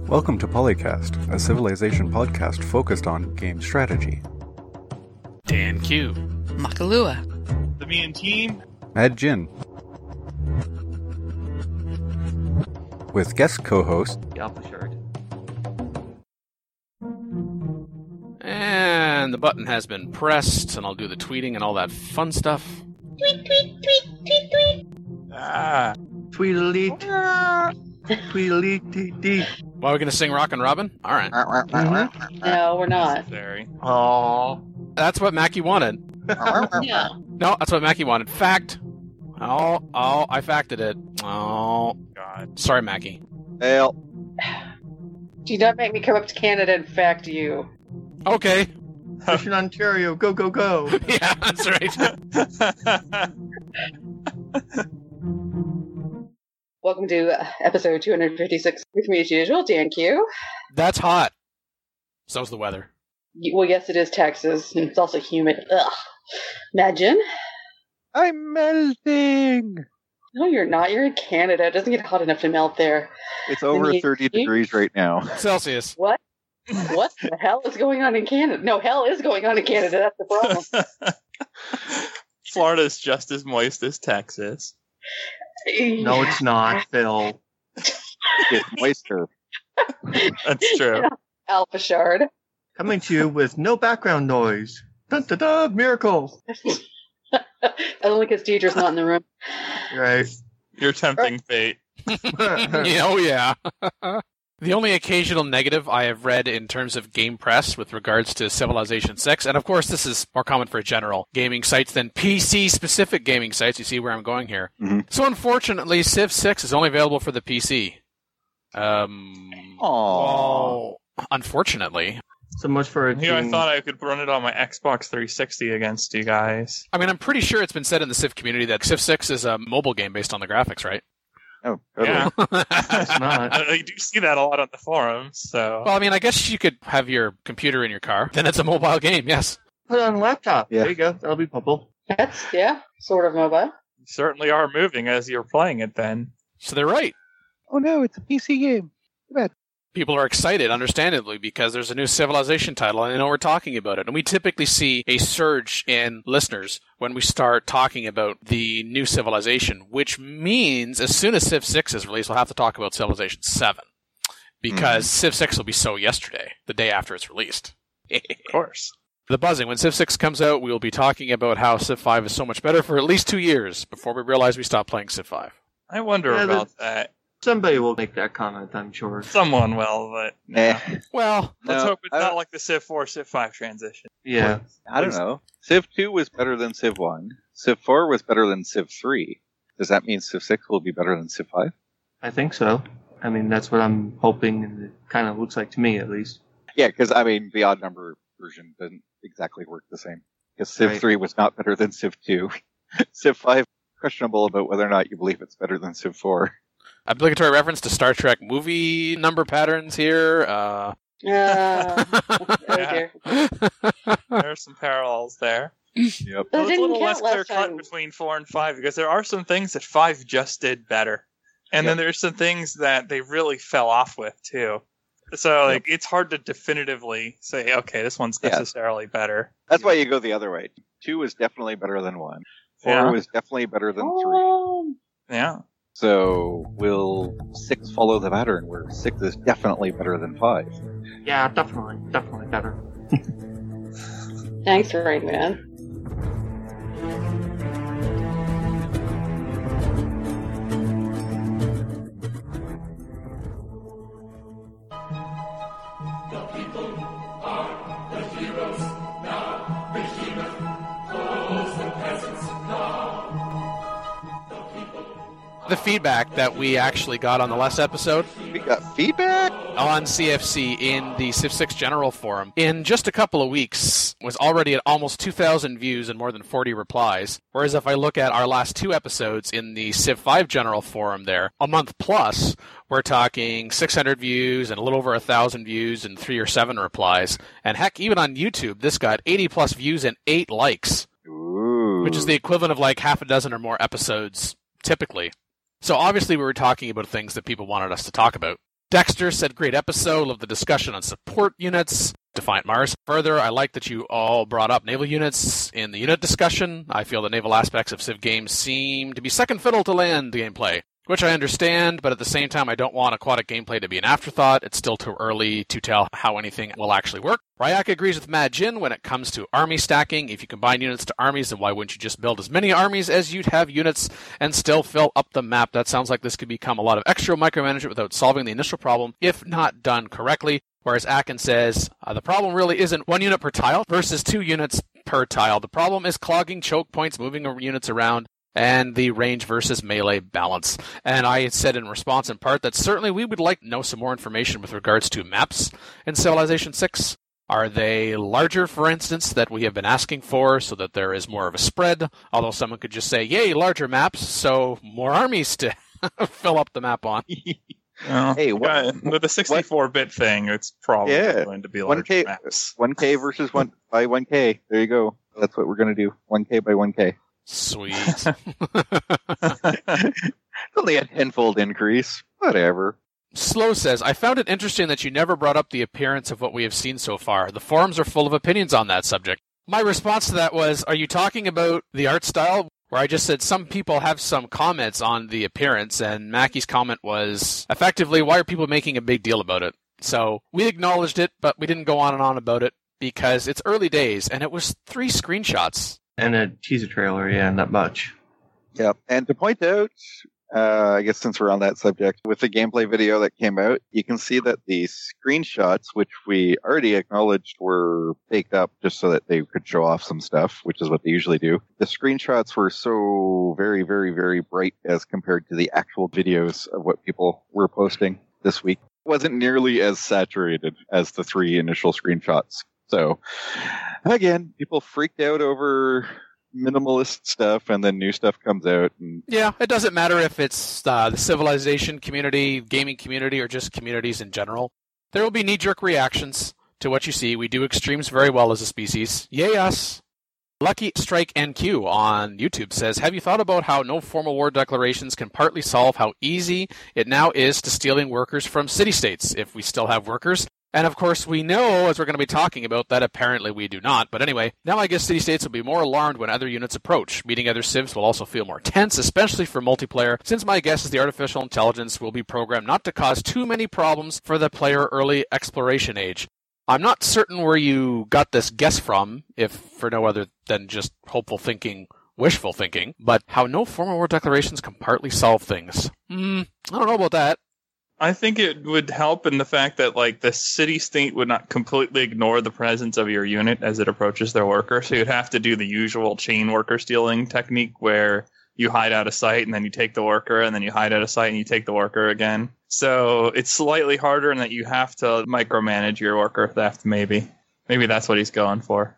Welcome to Polycast, a Civilization podcast focused on game strategy. Dan Q. Makalua. The Me and Team. Mad Jin. With guest co-host The Alpha Shard. And the button has been pressed, and I'll do the tweeting and all that fun stuff. Tweet, tweet, tweet, tweet, tweet. Ah. Tweedledee. Tweedledee dee dee. Well, we're going to sing Rockin' Robin? All right. No, we're not. Very. Aww. That's what Mackie wanted. Yeah. No, that's what Mackie wanted. Fact. Oh, I facted it. Oh, God. sorry, Mackie. Fail. Do not make me come up to Canada and fact you. Okay. Mission Ontario, go, go, go. Yeah, that's right. Welcome to episode 256 with me as usual, Dan Q. That's hot. So's the weather. Well, yes, it is Texas, and it's also humid. Ugh. Imagine. I'm melting. No, you're not. You're in Canada. It doesn't get hot enough to melt there. It's over You- 30 degrees right now. Celsius. What? What the hell is going on in Canada? No, hell is going on in Canada. That's the problem. Florida's just as moist as Texas. No, it's not, Phil. It's moisture. That's true. Alpha Shard. Coming to you with no background noise. Dun dun dun, miracle. Only because Deidre's not in the room. Right. You're tempting fate. Yeah, oh, yeah. The only occasional negative I have read in terms of game press with regards to Civilization 6, and of course this is more common for general gaming sites than PC-specific gaming sites. You see where I'm going here. Mhm. So unfortunately, Civ 6 is only available for the PC. Aww. Unfortunately. So much for a Here, I team. thought I could run it on my Xbox 360 against you guys. I mean, I'm pretty sure it's been said in the Civ community that Civ 6 is a mobile game based on the graphics, right? Oh, totally. Yeah. It's not. I do see that a lot on the forums, so... Well, I mean, I guess you could have your computer in your car. Then it's a mobile game, yes. Put it on a laptop. Yeah. There you go. That'll be purple. That's, yeah, sort of mobile. You certainly are moving as you're playing it then. So they're right. Oh no, it's a PC game. People are excited, understandably, because there's a new Civilization title, and they know we're talking about it. And we typically see a surge in listeners when we start talking about the new Civilization, which means as soon as Civ 6 is released, we'll have to talk about Civilization 7. Because Civ 6 will be so yesterday, the day after it's released. Of course. The buzzing. When Civ 6 comes out, we'll be talking about how Civ 5 is so much better for at least 2 years before we realize we stop playing Civ 5. I wonder Yeah, about that. Somebody will make that comment, I'm sure. Someone will, but... Eh, Well, Let's no, hope it's not like the Civ 4, Civ 5 transition. Yeah. I don't know. Civ 2 was better than Civ 1. Civ 4 was better than Civ 3. Does that mean Civ 6 will be better than Civ 5? I think so. I mean, that's what I'm hoping, and it kind of looks like to me, at least. Yeah, because, I mean, the odd number version doesn't exactly work the same. Because Civ Right. 3 was not better than Civ 2. Civ 5, questionable about whether or not you believe it's better than Civ 4. obligatory reference to Star Trek movie number patterns here. Oh, dear. There are some parallels there. Yep. That Well, it's a didn't little count less clear last cut time. between 4 and 5 because there are some things that 5 just did better. And then there's some things that they really fell off with, too. So, like, it's hard to definitively say, okay, this one's Yeah. necessarily better. That's why you go the other way. 2 is definitely better than 1. 4 Yeah. was definitely better than 3. Oh, Yeah. So will 6 follow the pattern where 6 is definitely better than 5? Yeah, definitely. Definitely better. thanks, Rain Man. The feedback that we actually got on the last episode We got feedback? on CFC in the Civ 6 General Forum in just a couple of weeks was already at almost 2,000 views and more than 40 replies. Whereas if I look at our last 2 episodes in the Civ 5 General Forum there, a month plus, we're talking 600 views and a little over 1,000 views and 3 or 7 replies. And heck, even on YouTube, this got 80 plus views and 8 likes, Ooh. which is the equivalent of like half a dozen or more episodes typically. So obviously we were talking about things that people wanted us to talk about. Dexter said, great episode of the discussion on support units. Defiant Mars. Further, I like that you all brought up naval units in the unit discussion. I feel the naval aspects of Civ games seem to be second fiddle to land gameplay, which I understand, but at the same time, I don't want aquatic gameplay to be an afterthought. It's still too early to tell how anything will actually work. Ryak agrees with Mad Jin when it comes to army stacking. If you combine units to armies, then why wouldn't you just build as many armies as you'd have units and still fill up the map? That sounds like this could become a lot of extra micromanagement without solving the initial problem, if not done correctly. Whereas Akin says, the problem really isn't 1 unit per tile versus 2 units per tile. The problem is clogging choke points, moving units around, and the range versus melee balance. And I said in response in part that certainly we would like to know some more information with regards to maps in Civilization 6. Are they larger, for instance, that we have been asking for so that there is more of a spread? Although someone could just say, yay, larger maps, so more armies to fill up the map on. Hey, with the 64-bit thing, it's probably going to be larger maps. 1K versus 1 by 1K. There you go. That's what we're going to do. 1K by 1K. Sweet. It's only a tenfold increase. Whatever. Slow says, I found it interesting that you never brought up the appearance of what we have seen so far. The forums are full of opinions on that subject. My response to that was, are you talking about the art style? Where I just said some people have some comments on the appearance, and Mackey's comment was, effectively, why are people making a big deal about it? So we acknowledged it, but we didn't go on and on about it because it's early days, and it was 3 screenshots. And a teaser trailer, yeah, not much. Yeah, and to point out, I guess since we're on that subject, with the gameplay video that came out, you can see that the screenshots, which we already acknowledged were faked up just so that they could show off some stuff, which is what they usually do. The screenshots were so very, very, very bright as compared to the actual videos of what people were posting this week. It wasn't nearly as saturated as the 3 initial screenshots. So, again, people freaked out over minimalist stuff, and then new stuff comes out. And yeah, it doesn't matter if it's the Civilization community, gaming community, or just communities in general. There will be knee-jerk reactions to what you see. We do extremes very well as a species. Yay us! Lucky Strike NQ on YouTube says, have you thought about how no formal war declarations can partly solve how easy it now is to stealing workers from city-states, if we still have workers? And of course, we know, as we're going to be talking about, that apparently we do not. But anyway, now I guess city-states will be more alarmed when other units approach. Meeting other civs will also feel more tense, especially for multiplayer, since my guess is the artificial intelligence will be programmed not to cause too many problems for the player early exploration age. I'm not certain where you got this guess from, if for no other than just hopeful thinking, wishful thinking, but how no formal war declarations can partly solve things. I don't know about that. I think it would help in the fact that, like, the city-state would not completely ignore the presence of your unit as it approaches their worker. So you'd have to do the usual chain worker stealing technique where you hide out of sight and then you take the worker, and then you hide out of sight and you take the worker again. So it's slightly harder in that you have to micromanage your worker theft, maybe. Maybe that's what he's going for.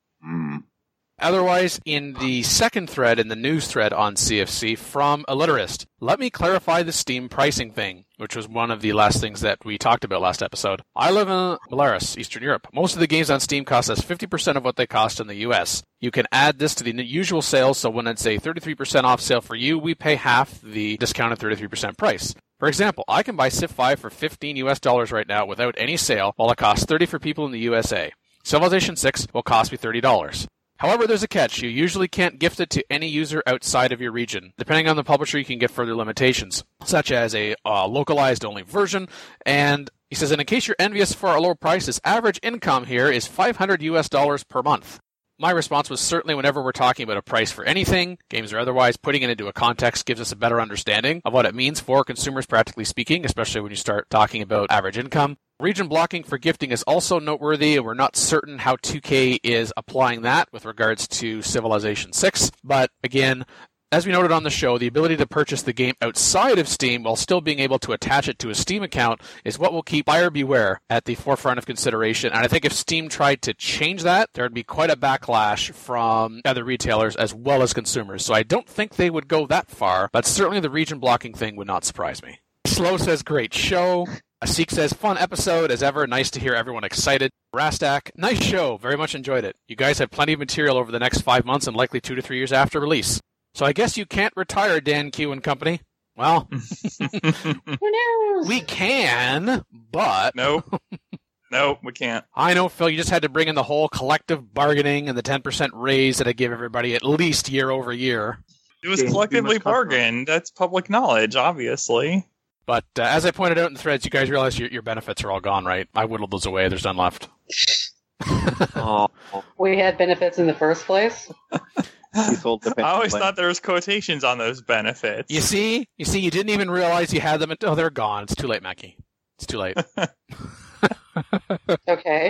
Otherwise, in the second thread, in the news thread on CFC from Illiterist, let me clarify the Steam pricing thing, which was one of the last things that we talked about last episode. I live in Belarus, Eastern Europe. Most of the games on Steam cost us 50% of what they cost in the US. You can add this to the usual sales, so when it's a 33% off sale for you, we pay half the discounted 33% price. For example, I can buy Civ 5 for $15 US right now without any sale, while it costs $30 for people in the USA. Civilization 6 will cost me $30. However, there's a catch. You usually can't gift it to any user outside of your region. Depending on the publisher, you can get further limitations, such as a localized-only version. And he says, and in case you're envious for our lower prices, average income here is $500 US per month. My response was certainly whenever we're talking about a price for anything, games or otherwise, putting it into a context gives us a better understanding of what it means for consumers, practically speaking, especially when you start talking about average income. Region blocking for gifting is also noteworthy, and we're not certain how 2K is applying that with regards to Civilization 6. But again, as we noted on the show, the ability to purchase the game outside of Steam while still being able to attach it to a Steam account is what will keep buyer beware at the forefront of consideration. And I think if Steam tried to change that, there would be quite a backlash from other retailers as well as consumers. So I don't think they would go that far, but certainly the region blocking thing would not surprise me. Slow says, great show. Asik says, fun episode as ever. Nice to hear everyone excited. Rastak, nice show. Very much enjoyed it. You guys have plenty of material over the next 5 months and likely 2 to 3 years after release. So I guess you can't retire, Dan Q and company. Well, Who knows? we can, but Nope. Nope, we can't. I know, Phil, you just had to bring in the whole collective bargaining and the 10% raise that I give everybody at least year over year. It was James, we collectively must cover- bargained. That's public knowledge, obviously. But as I pointed out in the threads, you guys realize your benefits are all gone, right? I whittled those away. There's none left. Oh, We had benefits in the first place. He sold the I pension always plan. thought there was quotations on those benefits. You see, you didn't even realize you had them until they're gone. It's too late, Mackie. It's too late. Okay.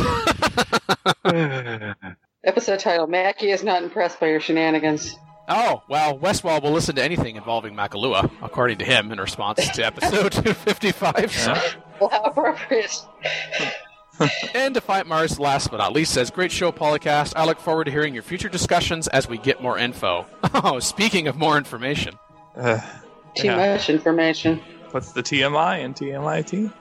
Episode title: Mackie is not impressed by your shenanigans. Oh, well, Westwall will listen to anything involving Makalua, according to him, in response to episode 255. So. Well, how appropriate. And Defiant Mars, last but not least, says, great show, Polycast. I look forward to hearing your future discussions as we get more info. Oh, speaking of more information. Too much information. What's the TMI and TMIT?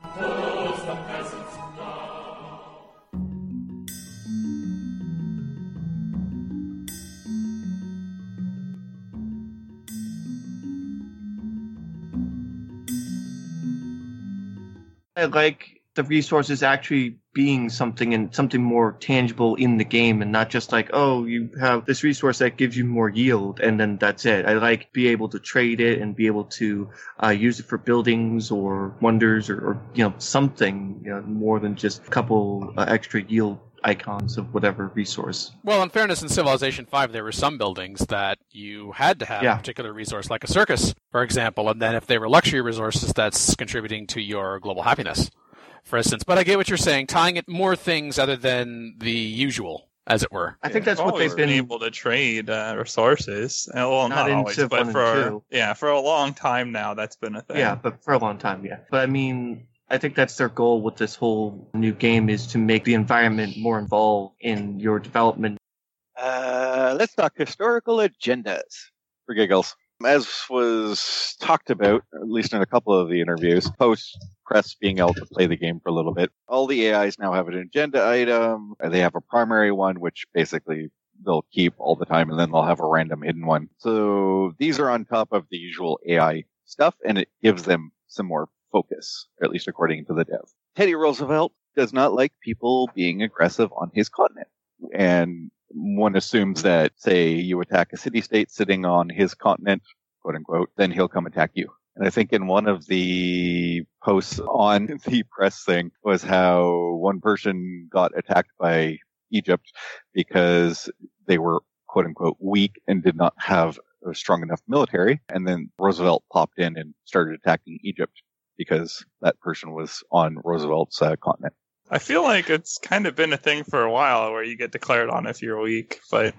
I like the resources actually being something and something more tangible in the game, and not just like, oh, you have this resource that gives you more yield and then that's it. I like be able to trade it and be able to use it for buildings or wonders or something, more than just a couple extra yield icons of whatever resource. Well, in fairness, in Civilization 5, there were some buildings that you had to have a particular resource, like a circus, for example, and then if they were luxury resources, that's contributing to your global happiness, for instance. But I get what you're saying, tying it more things other than the usual, as it were. I think that's what they've been able to trade resources. Well, not in always, Civ but 1 and 2. for a long time now, that's been a thing. Yeah, but for a long time, yeah. But I mean, I think that's their goal with this whole new game, is to make the environment more involved in your development. Let's talk historical agendas for giggles. As was talked about, at least in a couple of the interviews, post-press being able to play the game for a little bit, all the AIs now have an agenda item. They have a primary one, which basically they'll keep all the time, and then they'll have a random hidden one. So these are on top of the usual AI stuff, and it gives them some more focus, or at least according to the dev. Teddy Roosevelt does not like people being aggressive on his continent. And one assumes that, say, you attack a city-state sitting on his continent, quote unquote, then he'll come attack you. And I think in one of the posts on the press thing was how one person got attacked by Egypt because they were, quote unquote, weak and did not have a strong enough military. And then Roosevelt popped in and started attacking Egypt because that person was on Roosevelt's continent. I feel like it's kind of been a thing for a while where you get declared on if you're weak, but...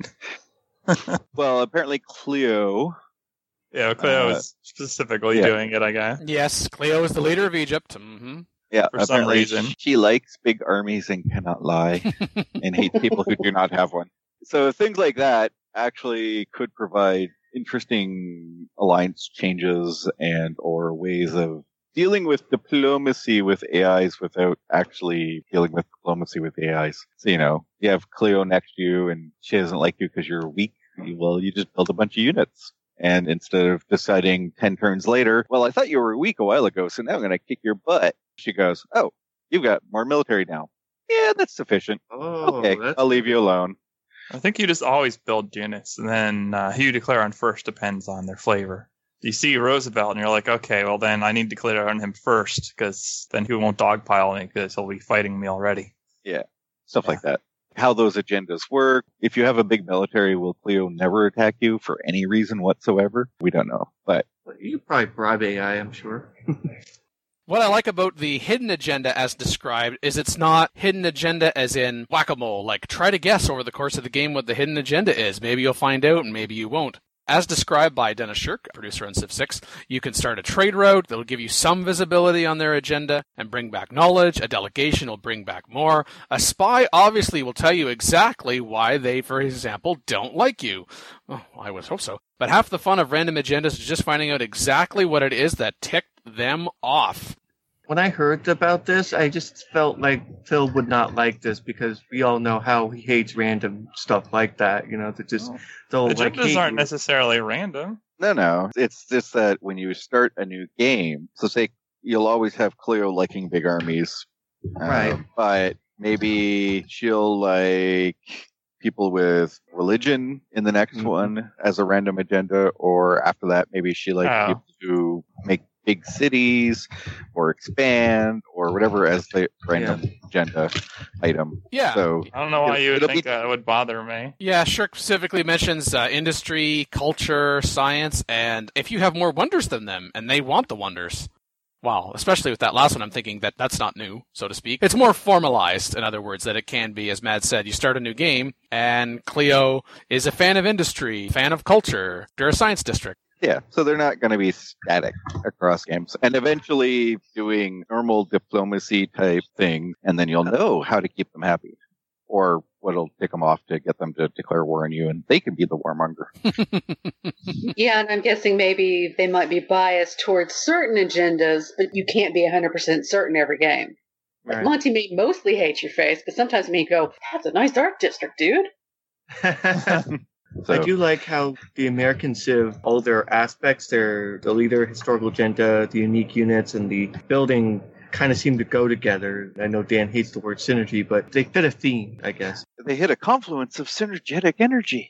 Well, apparently Cleo... Yeah, Cleo is specifically doing it, I guess. Yes, Cleo is the leader of Egypt. Mm-hmm. Yeah, for some reason. She likes big armies and cannot lie and hates people who do not have one. So things like that actually could provide interesting alliance changes and or ways of dealing with diplomacy with AIs without actually dealing with diplomacy with AIs. So, you have Cleo next to you and she doesn't like you because you're weak. Well, you just build a bunch of units. And instead of deciding 10 turns later, well, I thought you were weak a while ago, so now I'm going to kick your butt. She goes, oh, you've got more military now. Yeah, that's sufficient. Oh, okay, I'll leave you alone. I think you just always build units, and then who you declare on first depends on their flavor. You see Roosevelt, and you're like, okay, well then I need to declare on him first, because then he won't dogpile me, because he'll be fighting me already. Yeah, stuff like that. How those agendas work. If you have a big military, will Cleo never attack you for any reason whatsoever? We don't know, but... You probably bribe AI, I'm sure. What I like about the hidden agenda as described is it's not hidden agenda as in whack-a-mole, like try to guess over the course of the game what the hidden agenda is. Maybe you'll find out and maybe you won't. As described by Dennis Shirk, producer on Civ 6, you can start a trade route that'll give you some visibility on their agenda and bring back knowledge. A delegation will bring back more. A spy obviously will tell you exactly why they, for example, don't like you. Oh, I would hope so. But half the fun of random agendas is just finding out exactly what it is that ticked them off. When I heard about this, I just felt like Phil would not like this because we all know how he hates random stuff like that. That just agendas aren't necessarily random. No. It's just that when you start a new game, so say you'll always have Cleo liking big armies. Right. But maybe she'll like people with religion in the next one as a random agenda, or after that, maybe she likes people to make big cities or expand or whatever as the random agenda item. Yeah. So I don't know why you would think that would bother me. Yeah, Shirk specifically mentions industry, culture, science, and if you have more wonders than them, and they want the wonders. Wow, especially with that last one, I'm thinking that that's not new, so to speak. It's more formalized, in other words, that it can be, as Matt said, you start a new game, and Cleo is a fan of industry, fan of culture, they're a science district. Yeah, so they're not going to be static across games. And eventually doing normal diplomacy type thing, and then you'll know how to keep them happy. Or what'll tick them off to get them to declare war on you, and they can be the warmonger. Yeah, and I'm guessing maybe they might be biased towards certain agendas, but you can't be 100% certain every game. Like Monty may mostly hate your face, but sometimes me go, that's a nice art district, dude. So, I do like how the American Civ, all their aspects, the leader, historical agenda, the unique units, and the building kind of seem to go together. I know Dan hates the word synergy, but they fit a theme, I guess. They hit a confluence of synergetic energy.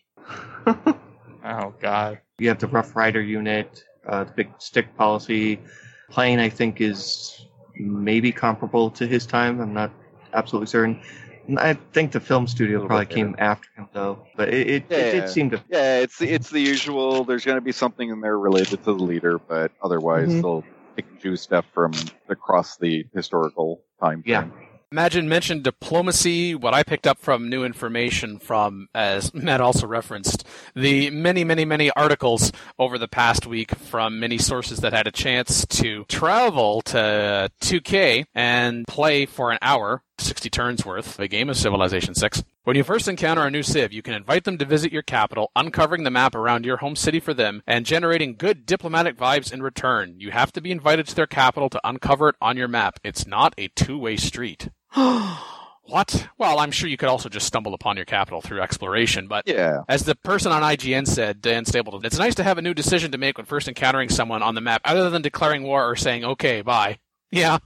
Oh, God. You have the Rough Rider unit, the big stick policy. Plane, I think, is maybe comparable to his time. I'm not absolutely certain. I think the film studio probably came after him, though. But it did seem to... Yeah, it's the usual. There's going to be something in there related to the leader, but otherwise they'll pick and choose stuff from across the historical time frame. Imagine mentioned diplomacy, what I picked up from new information from, as Matt also referenced, the many articles over the past week from many sources that had a chance to travel to 2K and play for an hour, 60 turns worth, a game of Civilization 6. When you first encounter a new Civ, you can invite them to visit your capital, uncovering the map around your home city for them, and generating good diplomatic vibes in return. You have to be invited to their capital to uncover it on your map. It's not a two-way street. What? Well, I'm sure you could also just stumble upon your capital through exploration, but as the person on IGN said, Dan Stapleton, it's nice to have a new decision to make when first encountering someone on the map, other than declaring war or saying, okay, bye. Yeah.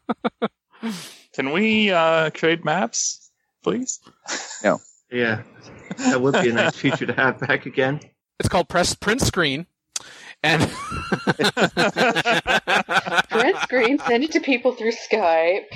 Can we trade maps, please? No. Yeah. That would be a nice feature to have back again. It's called print screen. And print screen, send it to people through Skype.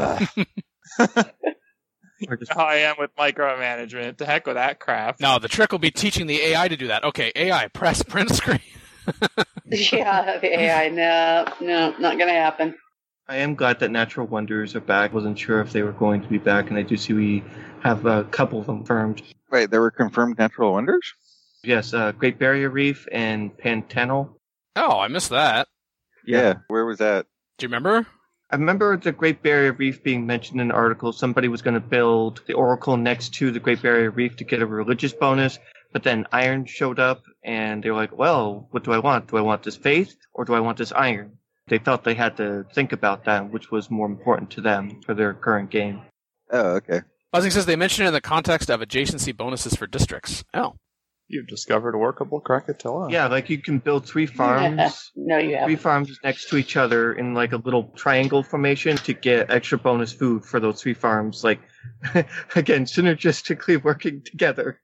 How I am with micromanagement. To heck with that crap. No, the trick will be teaching the AI to do that. Okay, AI, press print screen. Yeah, the AI, no, not going to happen. I am glad that Natural Wonders are back. Wasn't sure if they were going to be back, and I do see we have a couple of them confirmed. Wait, there were confirmed Natural Wonders? Yes, Great Barrier Reef and Pantanal. Oh, I missed that. Yeah, where was that? Do you remember? I remember the Great Barrier Reef being mentioned in an article. Somebody was going to build the Oracle next to the Great Barrier Reef to get a religious bonus, but then iron showed up, and they were like, well, what do I want? Do I want this faith, or do I want this iron? They felt they had to think about that, which was more important to them for their current game. Oh, okay. Buzzing says they mentioned it in the context of adjacency bonuses for districts. Oh. You've discovered a workable Krakatoa. Yeah, like you can build 3 farms. No, you haven't. 3 farms next to each other in like a little triangle formation to get extra bonus food for those 3 farms. Like, again, synergistically working together.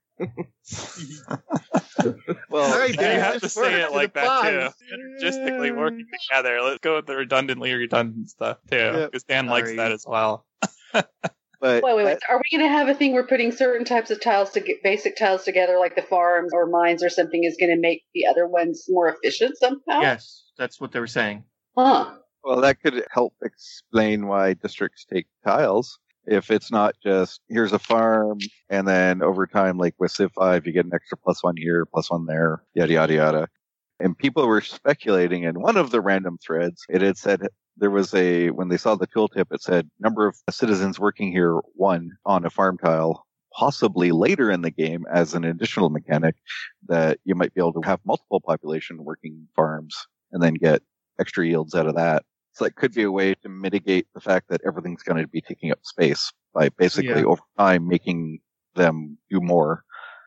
Well, right, you have to say it like that too. Synergistically working together. Let's go with the redundant stuff too, because Dan likes that as well. But Wait. Are we going to have a thing where putting certain types of tiles to get basic tiles together, like the farms or mines or something, is going to make the other ones more efficient somehow? Yes, that's what they were saying. Huh. Well, that could help explain why districts take tiles. If it's not just, here's a farm, and then over time, like with Civ 5, you get an extra +1 here, +1 there, yada, yada, yada. And people were speculating in one of the random threads, it had said there was when they saw the tooltip, it said number of citizens working here, 1 on a farm tile. Possibly later in the game as an additional mechanic that you might be able to have multiple population working farms and then get extra yields out of that. So that could be a way to mitigate the fact that everything's going to be taking up space by basically over time making them do more.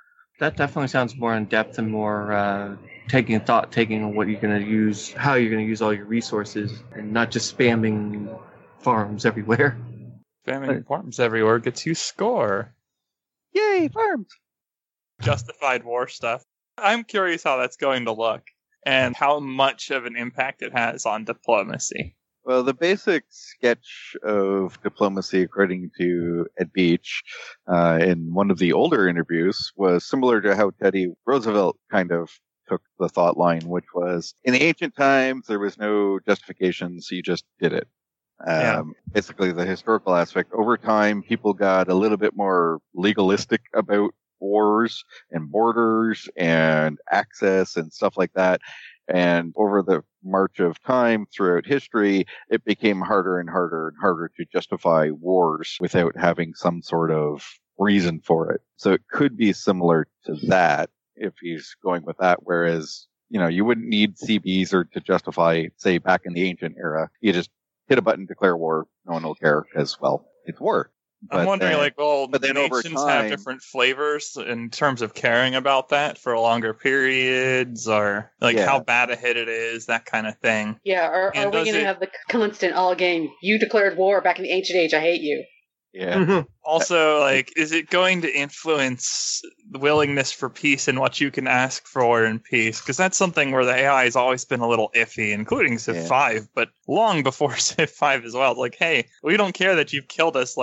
That definitely sounds more in depth and more taking on what you're going to use, how you're going to use all your resources, and not just spamming farms everywhere. Spamming farms everywhere gets you score. Yay, farms! Justified war stuff. I'm curious how that's going to look and how much of an impact it has on diplomacy. Well, the basic sketch of diplomacy, according to Ed Beach, in one of the older interviews, was similar to how Teddy Roosevelt kind of took the thought line, which was, in the ancient times, there was no justification, so you just did it. Basically, the historical aspect. Over time, people got a little bit more legalistic about wars and borders and access and stuff like that. And over the march of time throughout history, it became harder and harder and harder to justify wars without having some sort of reason for it. So it could be similar to that if he's going with that. Whereas, you wouldn't need CBs or to justify, say, back in the ancient era. You just hit a button, declare war. No one will care as well. It's war. I'm wondering, but then nations have different flavors in terms of caring about that for longer periods, or how bad a hit it is, that kind of thing. Yeah, are we going to have the constant all game, you declared war back in the ancient age, I hate you? Yeah. Also, is it going to influence the willingness for peace and what you can ask for in peace? Because that's something where the AI has always been a little iffy, including Civ 5, but long before Civ 5 as well. It's hey, we don't care that you've killed us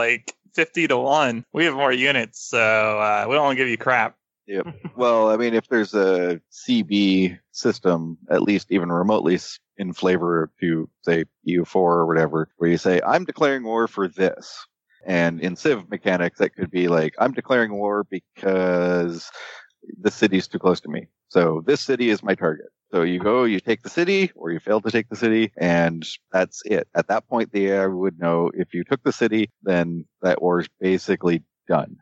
50-1. We have more units, so we don't want to give you crap. Yep. Well, I mean, if there's a CB system, at least even remotely in flavor to, say, EU4 or whatever, where you say, I'm declaring war for this. And in Civ mechanics, that could be I'm declaring war because the city's too close to me. So this city is my target. So you go, you take the city, or you fail to take the city, and that's it. At that point, the AI would know if you took the city, then that war is basically done.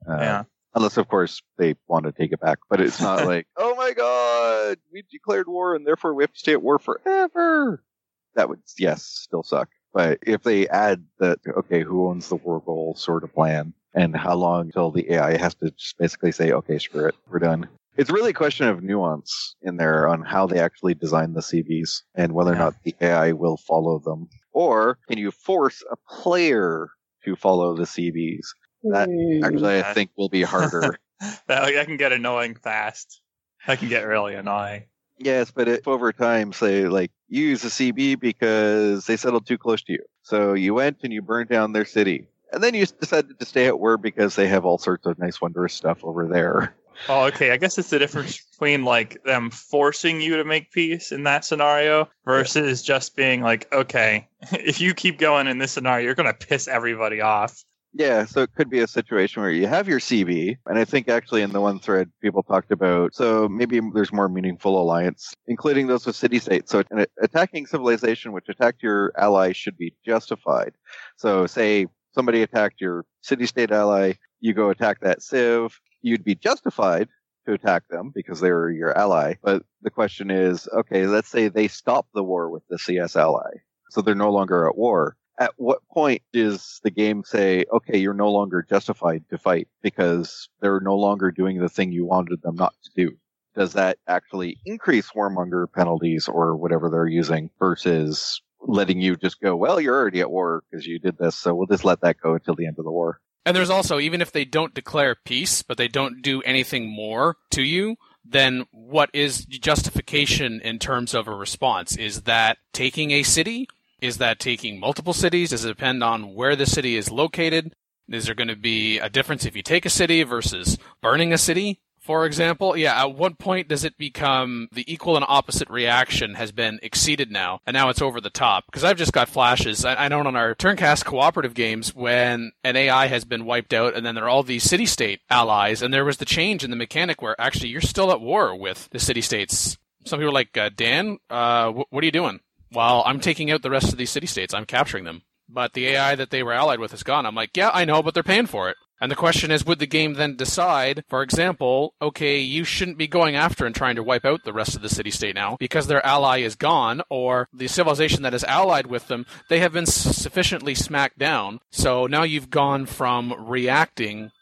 Unless, of course, they want to take it back. But it's not oh my god, we declared war, and therefore we have to stay at war forever. That would, yes, still suck. But if they add that, okay, who owns the war goal sort of plan, and how long until the AI has to just basically say, okay, screw it, we're done. It's really a question of nuance in there on how they actually design the CVs and whether or not the AI will follow them. Or can you force a player to follow the CVs? That actually, I think, will be harder. That can get annoying fast. That can get really annoying. Yes, but if over time, say, you use a CB because they settled too close to you. So you went and you burned down their city. And then you decided to stay at war because they have all sorts of nice, wondrous stuff over there. Oh, okay. I guess it's the difference between, them forcing you to make peace in that scenario versus just being okay, if you keep going in this scenario, you're going to piss everybody off. Yeah, so it could be a situation where you have your CB, and I think actually in the one thread people talked about, so maybe there's more meaningful alliance, including those with city-states. So an attacking civilization which attacked your ally should be justified. So say somebody attacked your city-state ally, you go attack that civ, you'd be justified to attack them because they were your ally. But the question is, okay, let's say they stop the war with the CS ally, so they're no longer at war. At what point does the game say, okay, you're no longer justified to fight because they're no longer doing the thing you wanted them not to do? Does that actually increase warmonger penalties or whatever they're using versus letting you just go, well, you're already at war because you did this, so we'll just let that go until the end of the war? And there's also, even if they don't declare peace, but they don't do anything more to you, then what is justification in terms of a response? Is that taking a city? Is that taking multiple cities? Does it depend on where the city is located? Is there going to be a difference if you take a city versus burning a city, for example? Yeah, at what point does it become the equal and opposite reaction has been exceeded now, and now it's over the top? Because I've just got flashes. I know on our Turncast cooperative games when an AI has been wiped out and then there are all these city-state allies, and there was the change in the mechanic where actually you're still at war with the city-states. Some people are like, Dan, what are you doing? Well, I'm taking out the rest of these city-states. I'm capturing them. But the AI that they were allied with is gone. I'm like, yeah, I know, but they're paying for it. And the question is, would the game then decide, for example, okay, you shouldn't be going after and trying to wipe out the rest of the city-state now because their ally is gone, or the civilization that is allied with them, they have been sufficiently smacked down. So now you've gone from reacting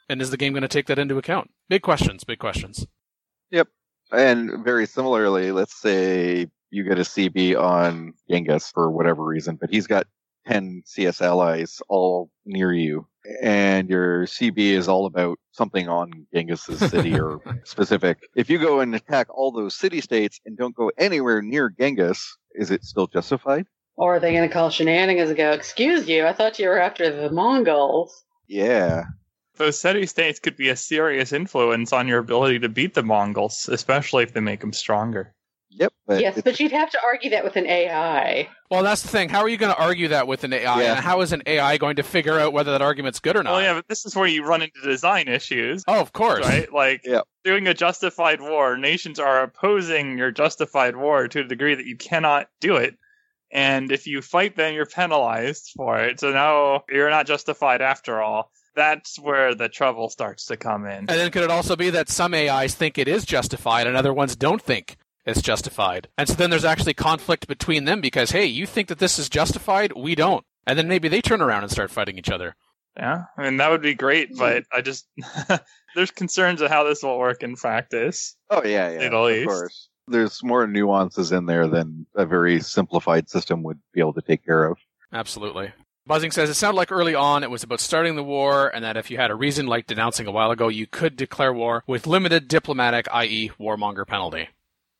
And is the game going to take that into account? Big questions, big questions. And very similarly, let's say you get a CB on Genghis for whatever reason, but he's got 10 CS allies all near you, and your CB is all about something on Genghis's city or specific. If you go and attack all those city-states and don't go anywhere near Genghis, is it still justified? Or are they going to call shenanigans and go, excuse you, I thought you were after the Mongols. Yeah. Those city-states could be a serious influence on your ability to beat the Mongols, especially if they make them stronger. Yep. Yes, but you'd have to argue that with an AI. Well, that's the thing. How are you going to argue that with an AI? Yeah. And how is an AI going to figure out whether that argument's good or not? Well, yeah, but this is where you run into design issues. Oh, of course. Right? Like, Yeah. doing a justified war, nations are opposing your justified war to a degree that you cannot do it. And if you fight them, you're penalized for it. So now you're not justified after all. That's where the trouble starts to come in. And then could it also be that some AIs think it is justified and other ones don't think it's justified? And so then there's actually conflict between them because, hey, you think that this is justified, we don't. And then maybe they turn around and start fighting each other. Yeah, I mean, that would be great, but I just... there's concerns of how this will work in practice. Oh, yeah, At of least. course. There's more nuances in there than a very simplified system would be able to take care of. Absolutely. Buzzing says, it sounded like early on it was about starting the war, and that if you had a reason like denouncing a while ago, you could declare war with limited diplomatic, i.e. warmonger penalty.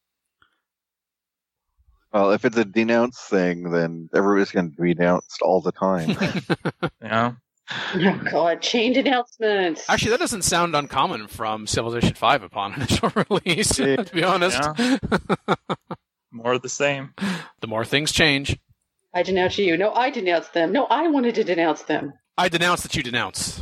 Well, if it's a denounce thing, then everybody's going to be denounced all the time. Yeah. Oh, God, change announcements. Actually, that doesn't sound uncommon from Civilization V upon initial release, to be honest. More of the same. The more things change. I denounce you. No, I denounce them. No, I wanted to denounce them. I denounce that you denounce.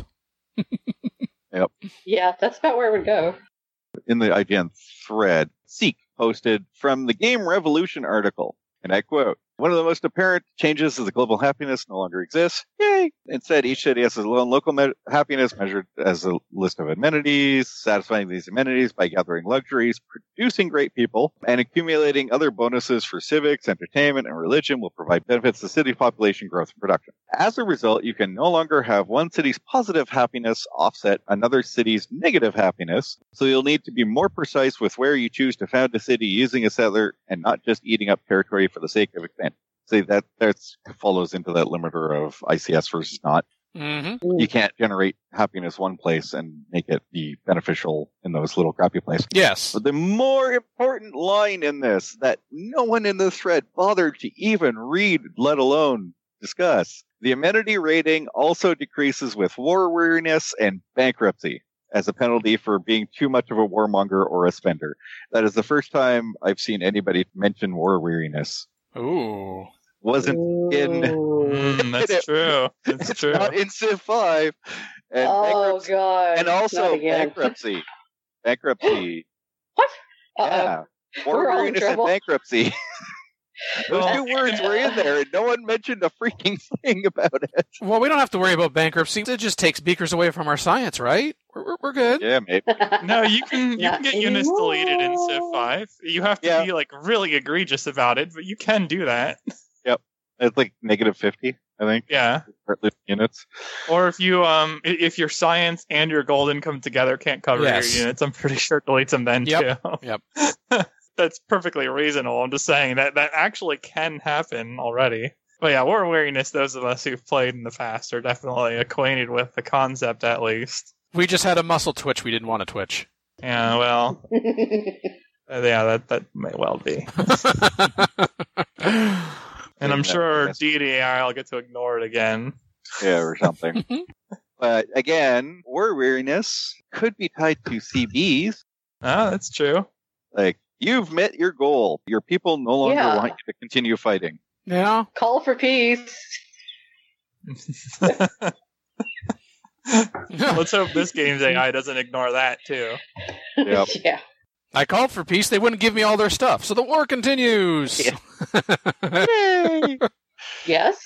Yeah, that's about where it would go. In the IGN thread, Seek posted from the Game Revolution article, and I quote, "One of the most apparent changes is that global happiness no longer exists. Yay! Instead, each city has its own local happiness measured as a list of amenities, satisfying these amenities by gathering luxuries, producing great people, and accumulating other bonuses for civics, entertainment, and religion will provide benefits to city population growth and production. As a result, you can no longer have one city's positive happiness offset another city's negative happiness, so you'll need to be more precise with where you choose to found a city using a settler and not just eating up territory for the sake of expansion." See, that follows into that limiter of ICS versus not. Mm-hmm. You can't generate happiness one place and make it be beneficial in those little crappy places. Yes. But the more important line in this that no one in this thread bothered to even read, let alone discuss, the amenity rating also decreases with war weariness and bankruptcy as a penalty for being too much of a warmonger or a spender. That is the first time I've seen anybody mention war weariness. Ooh. Wasn't in... That's true. That's It's true. not in Civ 5. And Oh, bankruptcy- God. And Not also again. bankruptcy. Bankruptcy. What? Yeah. War We're all in weariness and trouble. bankruptcy. Those Well, two words were in there, and no one mentioned a freaking thing about it. Well, we don't have to worry about bankruptcy. It just takes beakers away from our science, right? We're good. Yeah, maybe. No, you can Not get units deleted in Civ anymore. 5. You have to Yeah. be like really egregious about it, but you can do that. It's like negative 50, I think, Yeah. for units. Or if you if your science and your golden come together can't cover Yes. your units, I'm pretty sure it deletes them then Yep. too. Yep. That's perfectly reasonable. I'm just saying that actually can happen already. But yeah, war weariness, those of us who've played in the past are definitely acquainted with the concept at least. We just had a muscle twitch we didn't want to twitch. Yeah, well, yeah, that may well be. And I'm sure DDAI will get to ignore it again. Yeah, or something. But again, war weariness could be tied to CBs. Ah, that's true. Like, you've met your goal. Your people no longer Yeah. want you to continue fighting. Yeah. Call for peace. Let's hope this game's AI doesn't ignore that too. Yep. Yeah. I called for peace. They wouldn't give me all their stuff. So the war continues. Yay! Yes.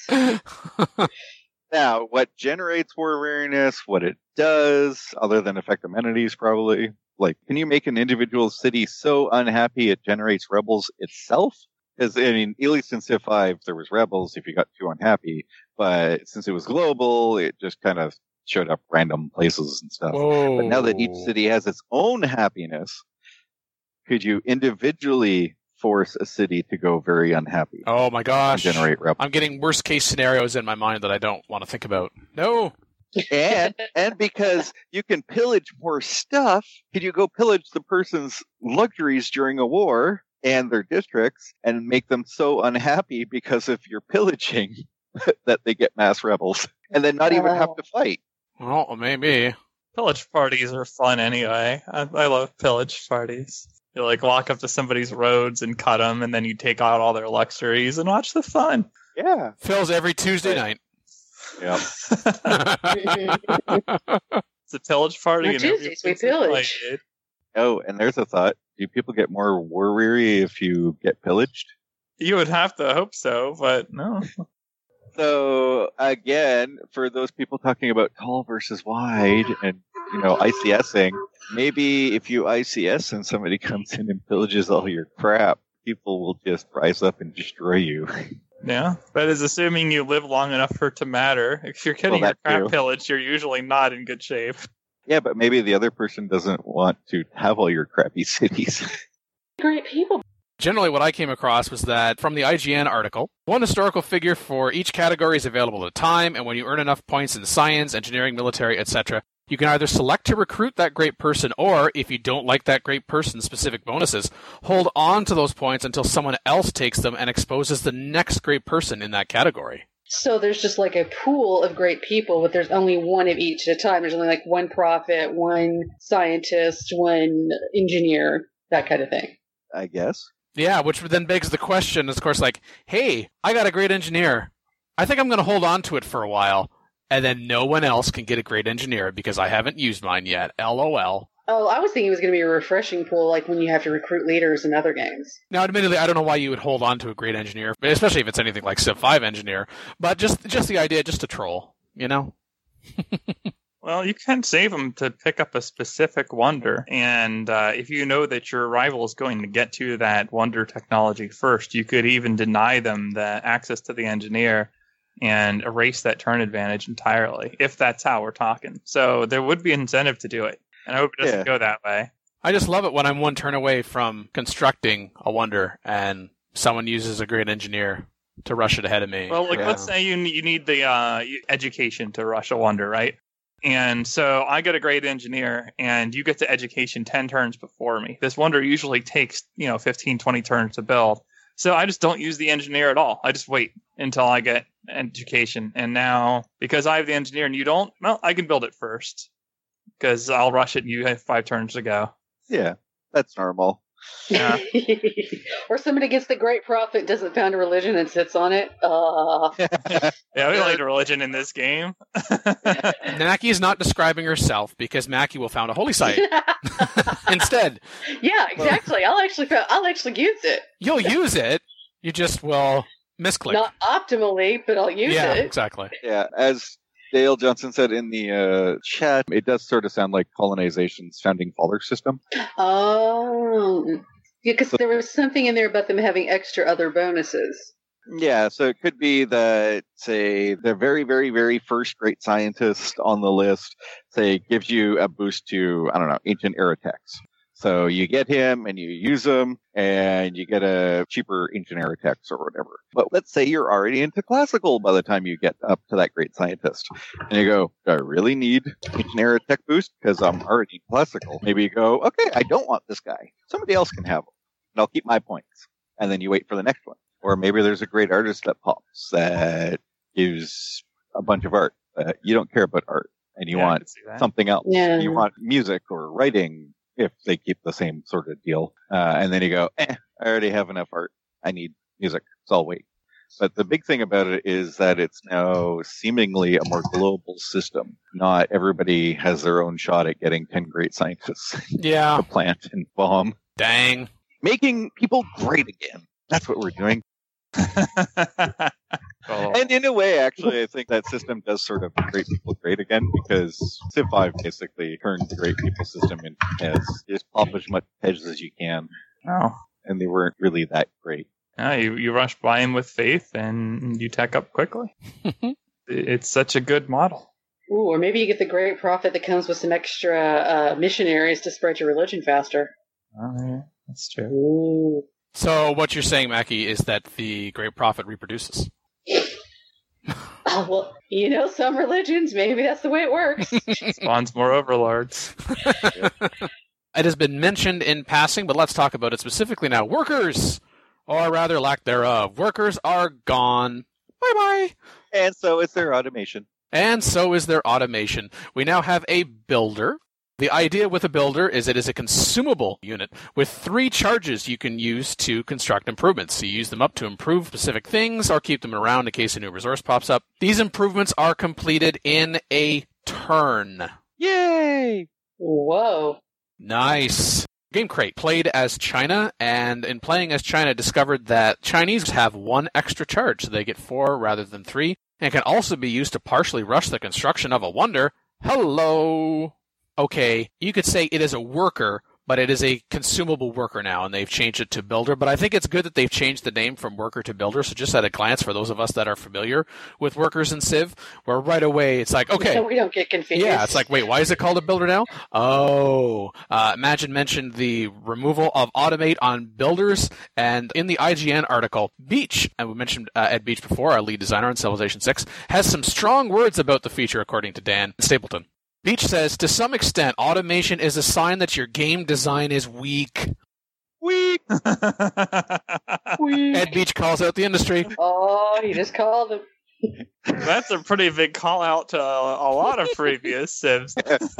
Now, what generates war weariness, what it does, other than affect amenities, probably. Like, can you make an individual city so unhappy it generates rebels itself? Because, I mean, at least in Civ 5, there was rebels if you got too unhappy. But since it was global, it just kind of showed up random places and stuff. Whoa. But now that each city has its own happiness, could you individually force a city to go very unhappy? Oh my gosh. And generate rebels? I'm getting worst case scenarios in my mind that I don't want to think about. No. And because you can pillage more stuff, could you go pillage the person's luxuries during a war and their districts and make them so unhappy because of your pillaging that they get mass rebels and then not even have to fight? Well, maybe. Pillage parties are fun anyway. I love pillage parties. You like walk up to somebody's roads and cut them, and then you take out all their luxuries and watch the fun. Yeah. Phil's every Tuesday night. Yep. It's a pillage party. On and Tuesdays, we everybody's pillage. invited. Oh, and there's a thought. Do people get more war weary if you get pillaged? You would have to hope so, but no. So, again, for those people talking about tall versus wide and, ICSing, maybe if you ICS and somebody comes in and pillages all your crap, people will just rise up and destroy you. Yeah, that is assuming you live long enough for it to matter. If you're getting your crap pillaged, you're usually not in good shape. Yeah, but maybe the other person doesn't want to have all your crappy cities. Great people. Generally, what I came across was that from the IGN article, one historical figure for each category is available at a time, and when you earn enough points in science, engineering, military, etc., you can either select to recruit that great person, or, if you don't like that great person's specific bonuses, hold on to those points until someone else takes them and exposes the next great person in that category. So there's just like a pool of great people, but there's only one of each at a time. There's only like one prophet, one scientist, one engineer, that kind of thing. I guess. Yeah, which then begs the question, of course, like, hey, I got a great engineer. I think I'm going to hold on to it for a while, and then no one else can get a great engineer because I haven't used mine yet. LOL. Oh, I was thinking it was going to be a refreshing pool, like when you have to recruit leaders in other games. Now, admittedly, I don't know why you would hold on to a great engineer, especially if it's anything like Civ 5 engineer, but just the idea, just to troll, Well, you can save them to pick up a specific wonder, and if you know that your rival is going to get to that wonder technology first, you could even deny them the access to the engineer and erase that turn advantage entirely, if that's how we're talking. So there would be incentive to do it, and I hope it doesn't go that way. I just love it when I'm one turn away from constructing a wonder, and someone uses a great engineer to rush it ahead of me. Well, let's say you need the education to rush a wonder, right? And so I get a great engineer, and you get to education 10 turns before me. This wonder usually takes, 15, 20 turns to build. So I just don't use the engineer at all. I just wait until I get education. And now, because I have the engineer and you don't, well, I can build it first. Because I'll rush it and you have 5 turns to go. Yeah, that's normal. Yeah. Or somebody gets the great prophet, doesn't found a religion, and sits on it. Yeah, we like religion in this game. Mackie is not describing herself because Mackie will found a holy site instead. Yeah, exactly. I'll actually use it. You'll use it. You just will misclick. Not optimally, but I'll use it. Yeah, exactly. Yeah, as Dale Johnson said in the chat, it does sort of sound like colonization's founding father system. Oh, yeah, because there was something in there about them having extra other bonuses. Yeah, so it could be that, say, the very, very, very first great scientist on the list, say, gives you a boost to, I don't know, ancient era techs. So you get him and you use him and you get a cheaper ancient era text or whatever. But let's say you're already into classical by the time you get up to that great scientist. And you go, do I really need ancient era tech boost? Because I'm already classical. Maybe you go, okay, I don't want this guy. Somebody else can have him. And I'll keep my points. And then you wait for the next one. Or maybe there's a great artist that pops that gives a bunch of art. You don't care about art. And you want something else. Yeah. You want music or writing, if they keep the same sort of deal. And then you go, I already have enough art. I need music, so I'll wait. But the big thing about it is that it's now seemingly a more global system. Not everybody has their own shot at getting 10 great scientists to plant and bomb. Dang. Making people great again. That's what we're doing. And in a way, actually, I think that system does sort of great people great again, because Civ 5 basically turned the great people system in as just pop as much hedges as you can. Oh. And they weren't really that great. Yeah, you rush by him with faith and you tech up quickly. It's such a good model. Ooh, or maybe you get the great profit that comes with some extra missionaries to spread your religion faster. Oh, yeah, that's true. Ooh. So what you're saying, Mackie, is that the great prophet reproduces. Oh, well, some religions, maybe that's the way it works. Spawns more overlords. It has been mentioned in passing, but let's talk about it specifically now. Workers, or rather lack thereof. Workers are gone. Bye-bye. And so is their automation. And so is their automation. We now have a builder. The idea with a builder is it is a consumable unit with 3 charges you can use to construct improvements. So you use them up to improve specific things or keep them around in case a new resource pops up. These improvements are completed in a turn. Yay! Whoa. Nice. Game Crate played as China, and in playing as China, discovered that Chinese have 1 extra charge, so they get 4 rather than 3, and can also be used to partially rush the construction of a wonder. Hello! Okay, you could say it is a worker, but it is a consumable worker now, and they've changed it to builder. But I think it's good that they've changed the name from worker to builder, so just at a glance, for those of us that are familiar with workers in Civ, where right away it's like, okay. So we don't get confused. Yeah, it's like, wait, why is it called a builder now? Oh, Imagine mentioned the removal of automate on builders, and in the IGN article, Beach, and we mentioned Ed Beach before, our lead designer on Civilization 6, has some strong words about the feature, according to Dan Stapleton. Beach says, to some extent, automation is a sign that your game design is weak. Weak! Weak. Ed Beach calls out the industry. Oh, he just called him. That's a pretty big call out to a lot of previous Civs.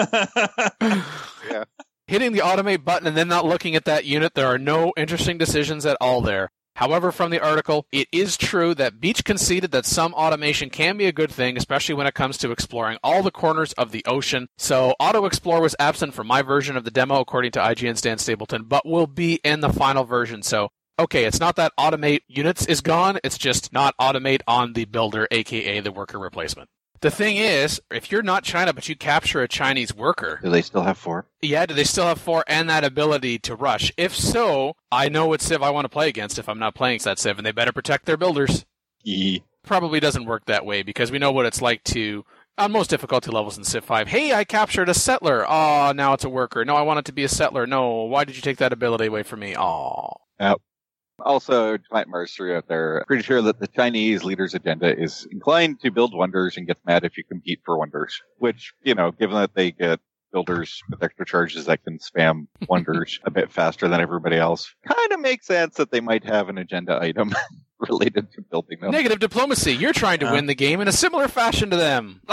Yeah. Hitting the automate button and then not looking at that unit, there are no interesting decisions at all there. However, from the article, it is true that Beach conceded that some automation can be a good thing, especially when it comes to exploring all the corners of the ocean. So, Auto Explore was absent from my version of the demo, according to IGN's Dan Stapleton, but will be in the final version. So, okay, it's not that automate units is gone, it's just not automate on the builder, aka the worker replacement. The thing is, if you're not China, but you capture a Chinese worker... Do they still have 4? Yeah, do they still have 4 and that ability to rush? If so, I know what Civ I want to play against if I'm not playing that Civ, and they better protect their builders. Probably doesn't work that way, because we know what it's like to, on most difficulty levels in Civ 5, hey, I captured a settler. Oh, now it's a worker. No, I want it to be a settler. No, why did you take that ability away from me? Oh. Yep. Also, Giant Mars threw out there, pretty sure that the Chinese leader's agenda is inclined to build wonders and gets mad if you compete for wonders. Which, given that they get builders with extra charges that can spam wonders a bit faster than everybody else, kind of makes sense that they might have an agenda item related to building them. Negative diplomacy. You're trying to win the game in a similar fashion to them.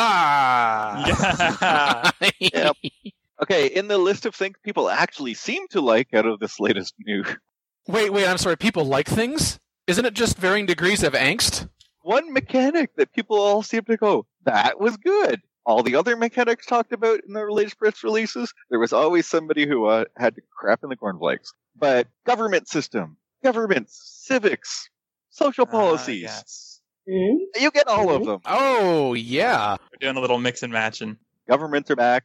Ah! Yeah. Yep. Okay, in the list of things people actually seem to like out of this latest new... Wait, I'm sorry, people like things? Isn't it just varying degrees of angst? One mechanic that people all seem to go, that was good. All the other mechanics talked about in the latest press releases, there was always somebody who had to crap in the cornflakes. But government system, governments, civics, social policies. Yes. Mm-hmm. You get all of them. Oh, yeah. We're doing a little mix and matching. Governments are back.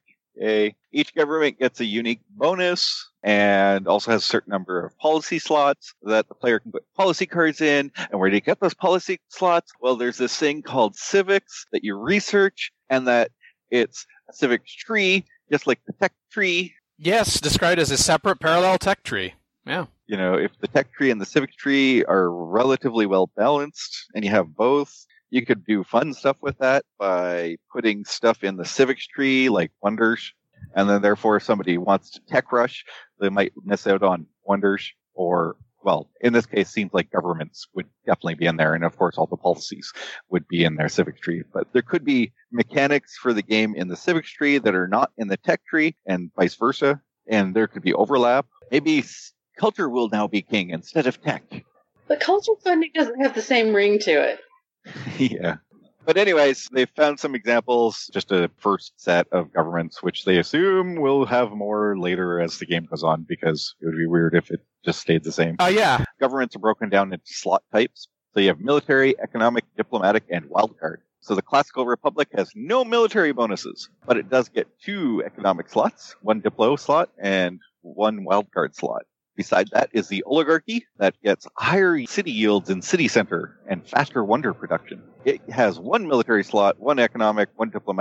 Each government gets a unique bonus and also has a certain number of policy slots that the player can put policy cards in. And where do you get those policy slots? Well, there's this thing called civics that you research, and that it's a civics tree, just like the tech tree. Yes, described as a separate parallel tech tree. Yeah. If the tech tree and the civics tree are relatively well balanced and you have both, you could do fun stuff with that by putting stuff in the civics tree, like wonders. And then therefore, if somebody wants to tech rush, they might miss out on wonders. Or, well, in this case, seems like governments would definitely be in there. And of course, all the policies would be in their civics tree. But there could be mechanics for the game in the civics tree that are not in the tech tree, and vice versa. And there could be overlap. Maybe culture will now be king instead of tech. But culture funding doesn't have the same ring to it. Yeah. But anyways, they found some examples, just a first set of governments, which they assume will have more later as the game goes on, because it would be weird if it just stayed the same. Yeah. Governments are broken down into slot types. So you have military, economic, diplomatic, and wildcard. So the classical republic has no military bonuses, but it does get 2 economic slots, 1 diplo slot and 1 wildcard slot. Beside that is the oligarchy that gets higher city yields in city center and faster wonder production. It has 1 military slot, 1 economic, 1 diplomatic,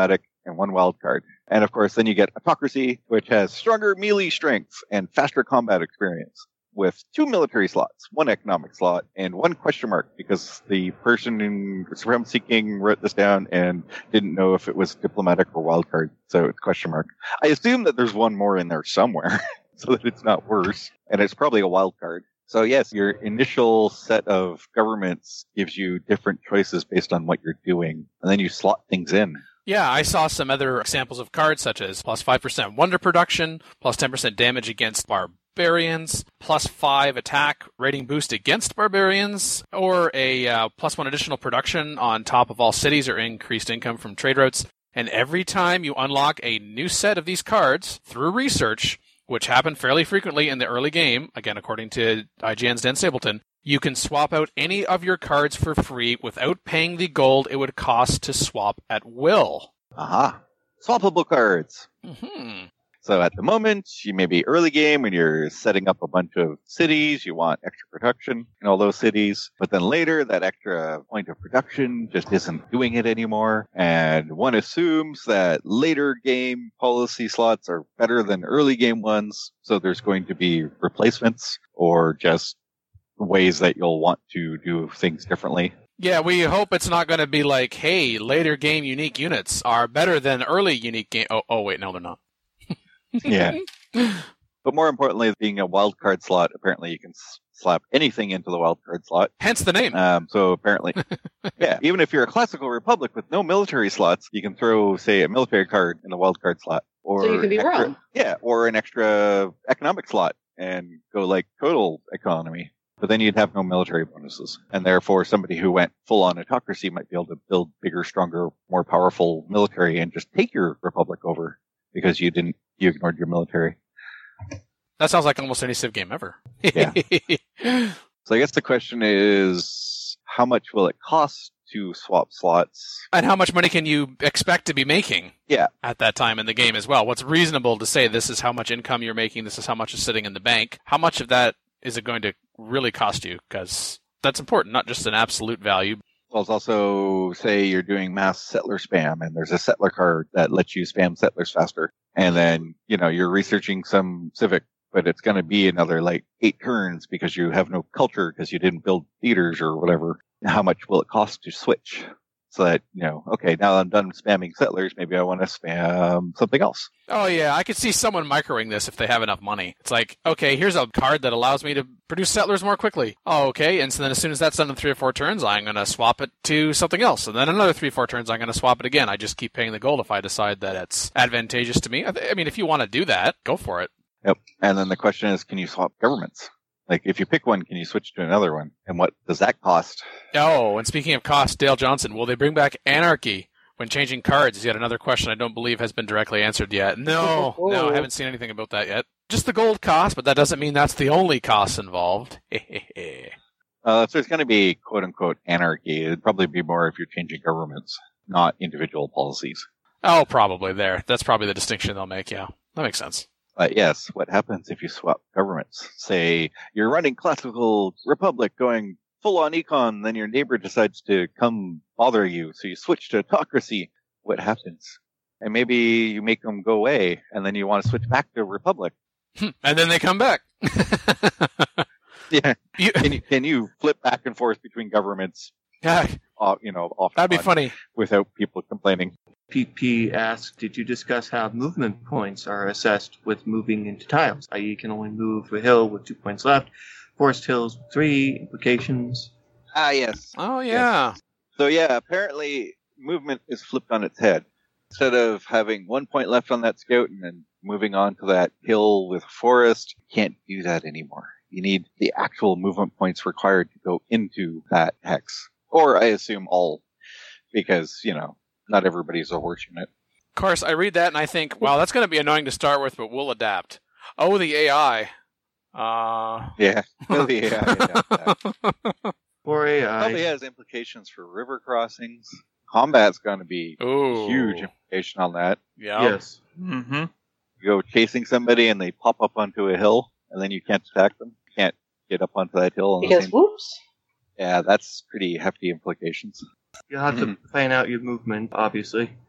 and 1 wild card. And of course, then you get Autocracy, which has stronger melee strength and faster combat experience, with 2 military slots, 1 economic slot, and 1 question mark, because the person in Supremacy King wrote this down and didn't know if it was diplomatic or wildcard, so it's question mark. I assume that there's 1 more in there somewhere, so that it's not worse, and it's probably a wildcard. So yes, your initial set of governments gives you different choices based on what you're doing, and then you slot things in. Yeah, I saw some other examples of cards, such as plus 5% wonder production, plus 10% damage against barbarians, plus 5 attack rating boost against barbarians, or a plus 1 additional production on top of all cities or increased income from trade routes. And every time you unlock a new set of these cards through research, which happened fairly frequently in the early game, again, according to IGN's Dan Sableton, you can swap out any of your cards for free without paying the gold it would cost to swap at will. Aha. Swappable cards. Mm-hmm. So at the moment, you may be early game when you're setting up a bunch of cities, you want extra production in all those cities, but then later that extra point of production just isn't doing it anymore, and one assumes that later game policy slots are better than early game ones, so there's going to be replacements or just ways that you'll want to do things differently. Yeah, we hope it's not going to be like, hey, later game unique units are better than early unique game. Oh wait, no, they're not. Yeah. But more importantly, being a wildcard slot, apparently you can slap anything into the wildcard slot. Hence the name. So apparently, yeah, even if you're a classical republic with no military slots, you can throw, say, a military card in the wildcard slot. Or So you can be wrong. Yeah, or an extra economic slot and go like total economy. But then you'd have no military bonuses. And therefore, somebody who went full-on autocracy might be able to build bigger, stronger, more powerful military and just take your republic over because you ignored your military. That sounds like almost any Civ game ever. Yeah. So I guess the question is, how much will it cost to swap slots? And how much money can you expect to be making at that time in the game as well? What's reasonable to say this is how much income you're making, this is how much is sitting in the bank? How much of that is it going to really cost you? Because that's important, not just an absolute value. Well, it's also, say you're doing mass settler spam, and there's a settler card that lets you spam settlers faster. And then, you're researching some civic, but it's going to be another, 8 turns because you have no culture because you didn't build theaters or whatever. How much will it cost to switch? So that, okay, now I'm done spamming settlers, maybe I want to spam something else. Oh, yeah, I could see someone microing this if they have enough money. It's like, okay, here's a card that allows me to produce settlers more quickly. Oh, okay, and so then as soon as that's done in 3 or 4 turns, I'm going to swap it to something else. And then another 3 or 4 turns, I'm going to swap it again. I just keep paying the gold if I decide that it's advantageous to me. I mean, if you want to do that, go for it. Yep, and then the question is, can you swap governments? If you pick one, can you switch to another one? And what does that cost? Oh, and speaking of cost, Dale Johnson, will they bring back anarchy when changing cards? Is yet another question I don't believe has been directly answered yet. No, I haven't seen anything about that yet. Just the gold cost, but that doesn't mean that's the only cost involved. So there's going to be quote-unquote anarchy. It'd probably be more if you're changing governments, not individual policies. Oh, probably there. That's probably the distinction they'll make, yeah. That makes sense. But yes, what happens if you swap governments? Say you're running classical republic going full on econ, then your neighbor decides to come bother you, so you switch to autocracy. What happens? And maybe you make them go away, and then you want to switch back to republic. And then they come back. Yeah. Can you flip back and forth between governments? Yeah. Off That'd be funny. Without people complaining. PP asked, did you discuss how movement points are assessed with moving into tiles? I.e., you can only move a hill with 2 points left, forest hills with 3 implications. Ah, yes. Oh, yeah. Yes. So, yeah, apparently movement is flipped on its head. Instead of having 1 point left on that scout and then moving on to that hill with forest, you can't do that anymore. You need the actual movement points required to go into that hex. Or, I assume, all. Because, not everybody's a horse unit. Of course, I read that and I think, wow, that's going to be annoying to start with, but we'll adapt. Oh, the AI. Yeah, the AI. For AI. Probably has implications for river crossings. Combat's going to be a huge implication on that. Yeah. Yes. Mm-hmm. You go chasing somebody and they pop up onto a hill, and then you can't attack them. You can't get up onto that hill. Because whoops. Yeah, that's pretty hefty implications. You'll have to plan out your movement, obviously.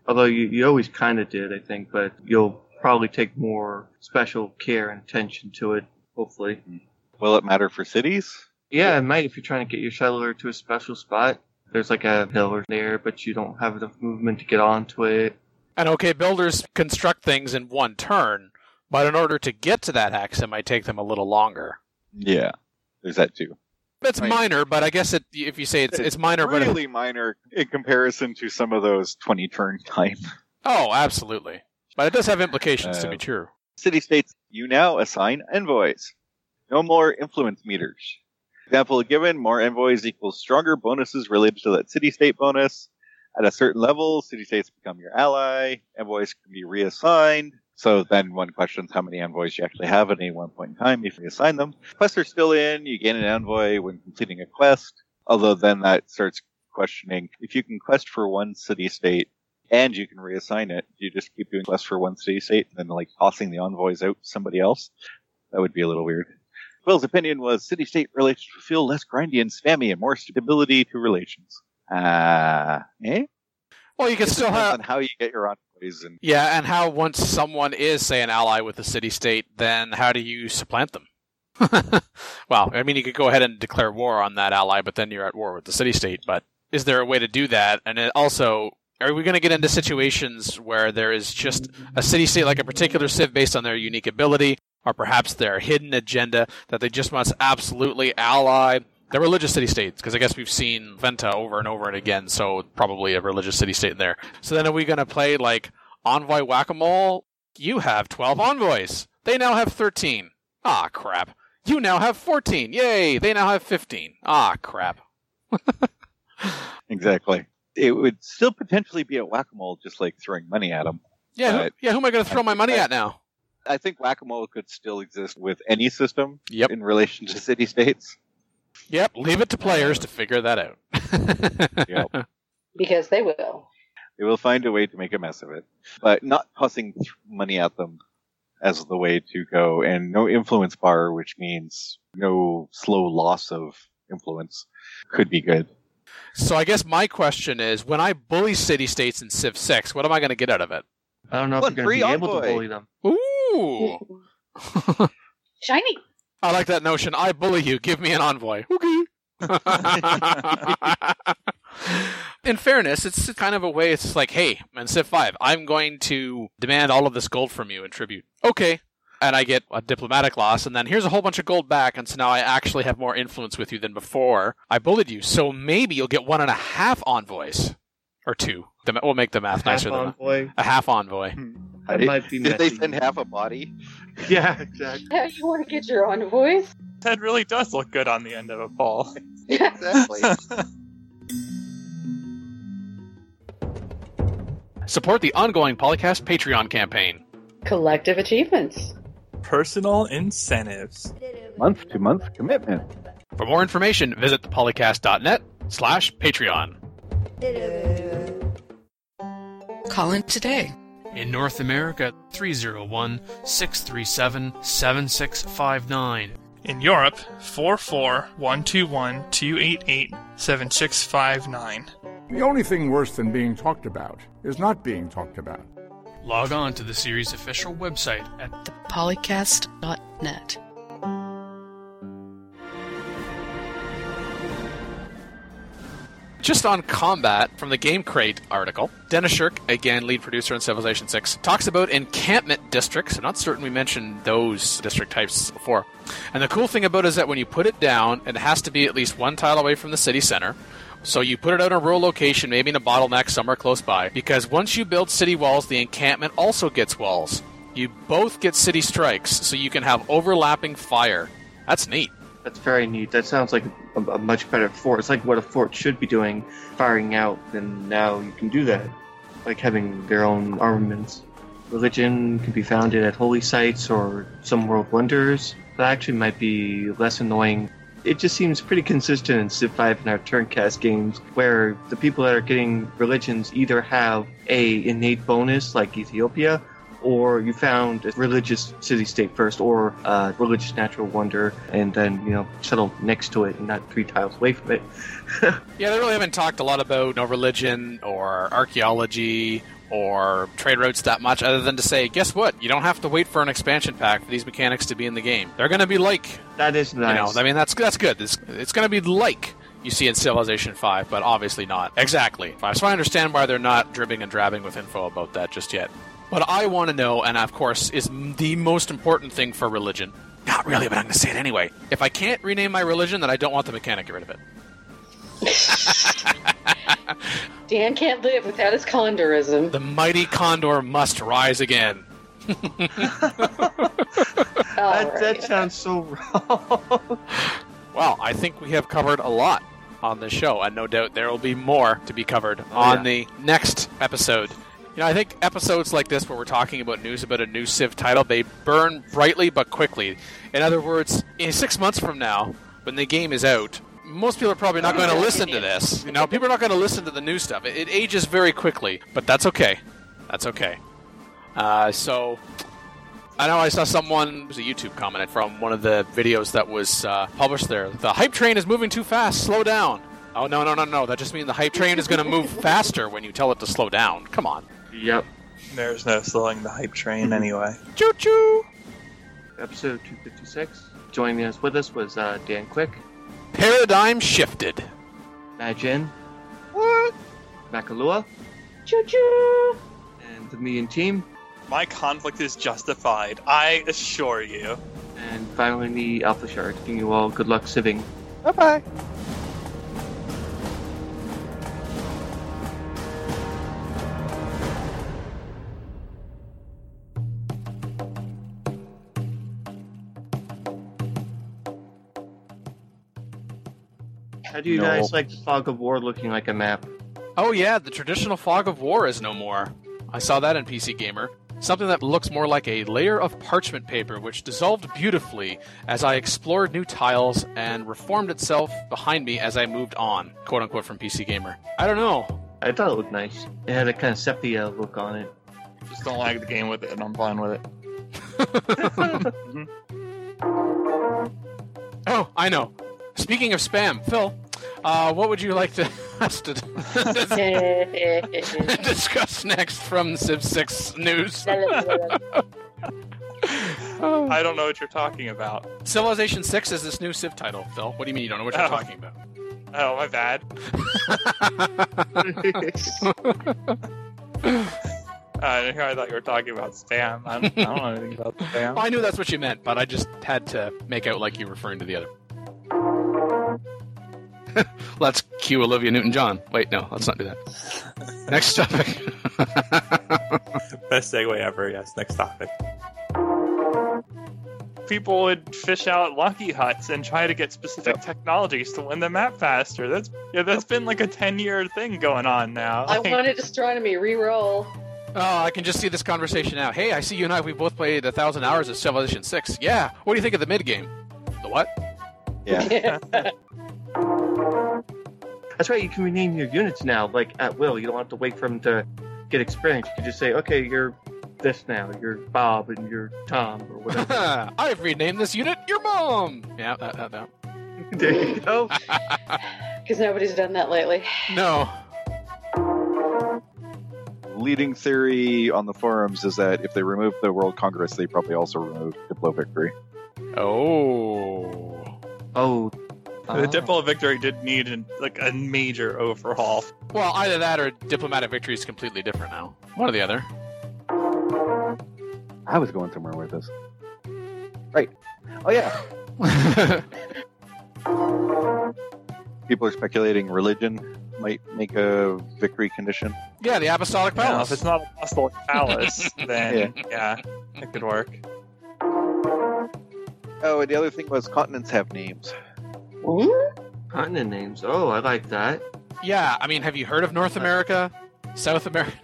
Although you always kind of did, I think, but you'll probably take more special care and attention to it, hopefully. Will it matter for cities? Yeah, it might if you're trying to get your settler to a special spot. There's like a pillar there, but you don't have enough movement to get onto it. And okay, builders construct things in one turn, but in order to get to that hex, it might take them a little longer. Yeah, there's that too. It's minor, but I guess if you say it's minor, but really minor in comparison to some of those 20-turn time. Oh, absolutely. But it does have implications to be true. City-states, you now assign envoys. No more influence meters. Example given, more envoys equals stronger bonuses related to that city-state bonus. At a certain level, city-states become your ally. Envoys can be reassigned. So then one questions how many envoys you actually have at any one point in time if you assign them. Quests are still in. You gain an envoy when completing a quest. Although then that starts questioning, if you can quest for one city-state and you can reassign it, do you just keep doing quests for one city-state and then like tossing the envoys out to somebody else? That would be a little weird. Will's opinion was city-state relations would feel less grindy and spammy and more stability to relations. Well, you can still have... on how you get your envoys. And yeah, and how once someone is, say, an ally with the city-state, then how do you supplant them? Well, I mean, you could go ahead and declare war on that ally, but then you're at war with the city-state. But is there a way to do that? And also, are we going to get into situations where there is just a city-state, like a particular civ based on their unique ability, or perhaps their hidden agenda that they just must absolutely ally the religious city-states? Because I guess we've seen Venta over and over and again, so probably a religious city-state in there. So then are we going to play, like, Envoy Whack-A-Mole? You have 12 envoys. They now have 13. Ah, crap. You now have 14. Yay! They now have 15. Ah, crap. Exactly. It would still potentially be a Whack-A-Mole, just like throwing money at them. Yeah, who am I going to throw my money at now? I think Whack-A-Mole could still exist with any system in relation to city-states. Yep, leave it to players to figure that out. Yep. Because they will. They will find a way to make a mess of it. But not tossing money at them as the way to go, and no influence bar, which means no slow loss of influence, could be good. So I guess my question is, when I bully city-states in Civ 6, what am I going to get out of it? I don't know if you're going to be able to bully them. Ooh! Shiny! I like that notion. I bully you. Give me an envoy. Okay. In fairness, it's kind of a way, it's like, hey, in Civ 5, I'm going to demand all of this gold from you in tribute. Okay. And I get a diplomatic loss, and then here's a whole bunch of gold back, and so now I actually have more influence with you than before I bullied you. So maybe you'll get 1.5 envoys. Or 2. We'll make the math nicer than that. A half envoy. That might be Did they send half a body? Yeah, exactly. Yeah, you want to get your envoys? That really does look good on the end of a ball. Exactly. Support the ongoing Polycast Patreon campaign. Collective achievements. Personal incentives. Month-to-month commitment. For more information, visit thepolycast.net/Patreon. Call in today. In North America, 301-637-7659. In Europe, 44121-288-7659. The only thing worse than being talked about is not being talked about. Log on to the series' official website at thepolycast.net. Just on combat, from the Game Crate article, Dennis Shirk, again lead producer on Civilization 6, talks about encampment districts. I'm not certain we mentioned those district types before. And the cool thing about it is that when you put it down, it has to be at least 1 tile away from the city center. So you put it out in a rural location, maybe in a bottleneck somewhere close by, because once you build city walls, the encampment also gets walls. You both get city strikes, so you can have overlapping fire. That's neat. That's very neat. That sounds like a much better fort. It's like what a fort should be doing, firing out, and now you can do that. Like having their own armaments. Religion can be founded at holy sites or some world wonders. That actually might be less annoying. It just seems pretty consistent in Civ 5 and our Turncast games, where the people that are getting religions either have a innate bonus, like Ethiopia, or you found a religious city-state first, or a religious natural wonder, and then, settle next to it and not 3 tiles away from it. Yeah, they really haven't talked a lot about religion or archaeology or trade routes that much, other than to say, guess what? You don't have to wait for an expansion pack for these mechanics to be in the game. They're going to be like... That is nice. I mean, that's good. It's going to be like you see in Civilization 5, but obviously not. Exactly. So I understand why they're not dribbing and drabbing with info about that just yet. What I want to know, and of course is the most important thing for religion, not really, but I'm going to say it anyway. If I can't rename my religion, then I don't want the mechanic. Get rid of it. Dan can't live without his condorism. The mighty condor must rise again. That sounds so wrong. Well, I think we have covered a lot on this show, and no doubt there will be more to be covered on the next episode. I think episodes like this where we're talking about news about a new Civ title, they burn brightly but quickly. In other words, in 6 months from now, when the game is out, most people are probably not going to listen to this. People are not going to listen to the new stuff. It ages very quickly, but that's okay. That's okay. So, I know I saw someone, it was a YouTube comment from one of the videos that was published there. The hype train is moving too fast, slow down. Oh, no. That just means the hype train is going to move faster when you tell it to slow down. Come on. Yep. There's no slowing the hype train anyway. Choo-choo! Episode 256. Joining us with us was Dan Quick. Paradigm shifted. Majin. What? Makalua. Choo-choo! And the Me and Team. My conflict is justified, I assure you. And finally, the Alpha Shark. Wishing you all good luck civing. Bye-bye. How do you guys like the Fog of War looking like a map? Oh yeah, the traditional Fog of War is no more. I saw that in PC Gamer. Something that looks more like a layer of parchment paper which dissolved beautifully as I explored new tiles and reformed itself behind me as I moved on, quote-unquote from PC Gamer. I don't know. I thought it looked nice. It had a kind of sepia look on it. Just don't like the game with it, and I'm fine with it. Oh, I know. Speaking of spam, Phil, what would you like to us to discuss next from Civ 6 news? I don't know what you're talking about. Civilization 6 is this new Civ title, Phil. What do you mean you don't know what you're talking about? Oh, my bad. I thought you were talking about spam. I don't know anything about spam. I knew that's what you meant, but I just had to make out like you were referring to the other. Let's cue Olivia Newton-John. Wait, no, let's not do that. Next topic. Best segue ever, yes. Next topic. People would fish out Lucky Huts and try to get specific technologies to win the map faster. That's been like a 10-year thing going on now. I wanted astronomy re-roll. Oh, I can just see this conversation now. Hey, I see you and I, we both played 1,000 hours of Civilization 6. Yeah, what do you think of the mid-game? The what? Yeah. That's right, you can rename your units now, like, at will. You don't have to wait for them to get experience. You can just say, okay, you're this now. You're Bob and you're Tom, or whatever. I've renamed this unit your mom! Yeah, that. There you go. Because nobody's done that lately. No. Leading theory on the forums is that if they remove the World Congress, they probably also remove Diplo Victory. Oh. The Diplo Victory did need a major overhaul. Well, either that or Diplomatic Victory is completely different now. One or the other. I was going somewhere with this. Right. Oh, yeah. People are speculating religion might make a victory condition. Yeah, the Apostolic Palace. Now, if it's not an Apostolic Palace, then yeah, it could work. Oh, and the other thing was continents have names. Continent names. Oh, I like that. Yeah, I mean, have you heard of North America? South America?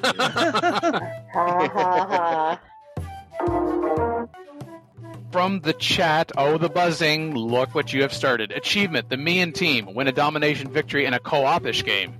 From the chat, the buzzing, look what you have started. Achievement, the Me and Team, win a domination victory in a co-op-ish game.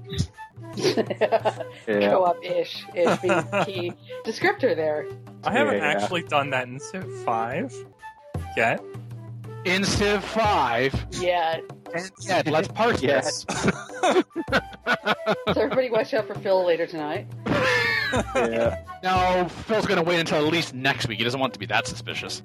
Co-op-ish is the key descriptor there. I haven't actually done that in Civ 5 yet. In Civ 5? Yeah. Yet, let's parse this. So everybody watch out for Phil later tonight. Yeah. No, Phil's going to wait until at least next week. He doesn't want it to be that suspicious.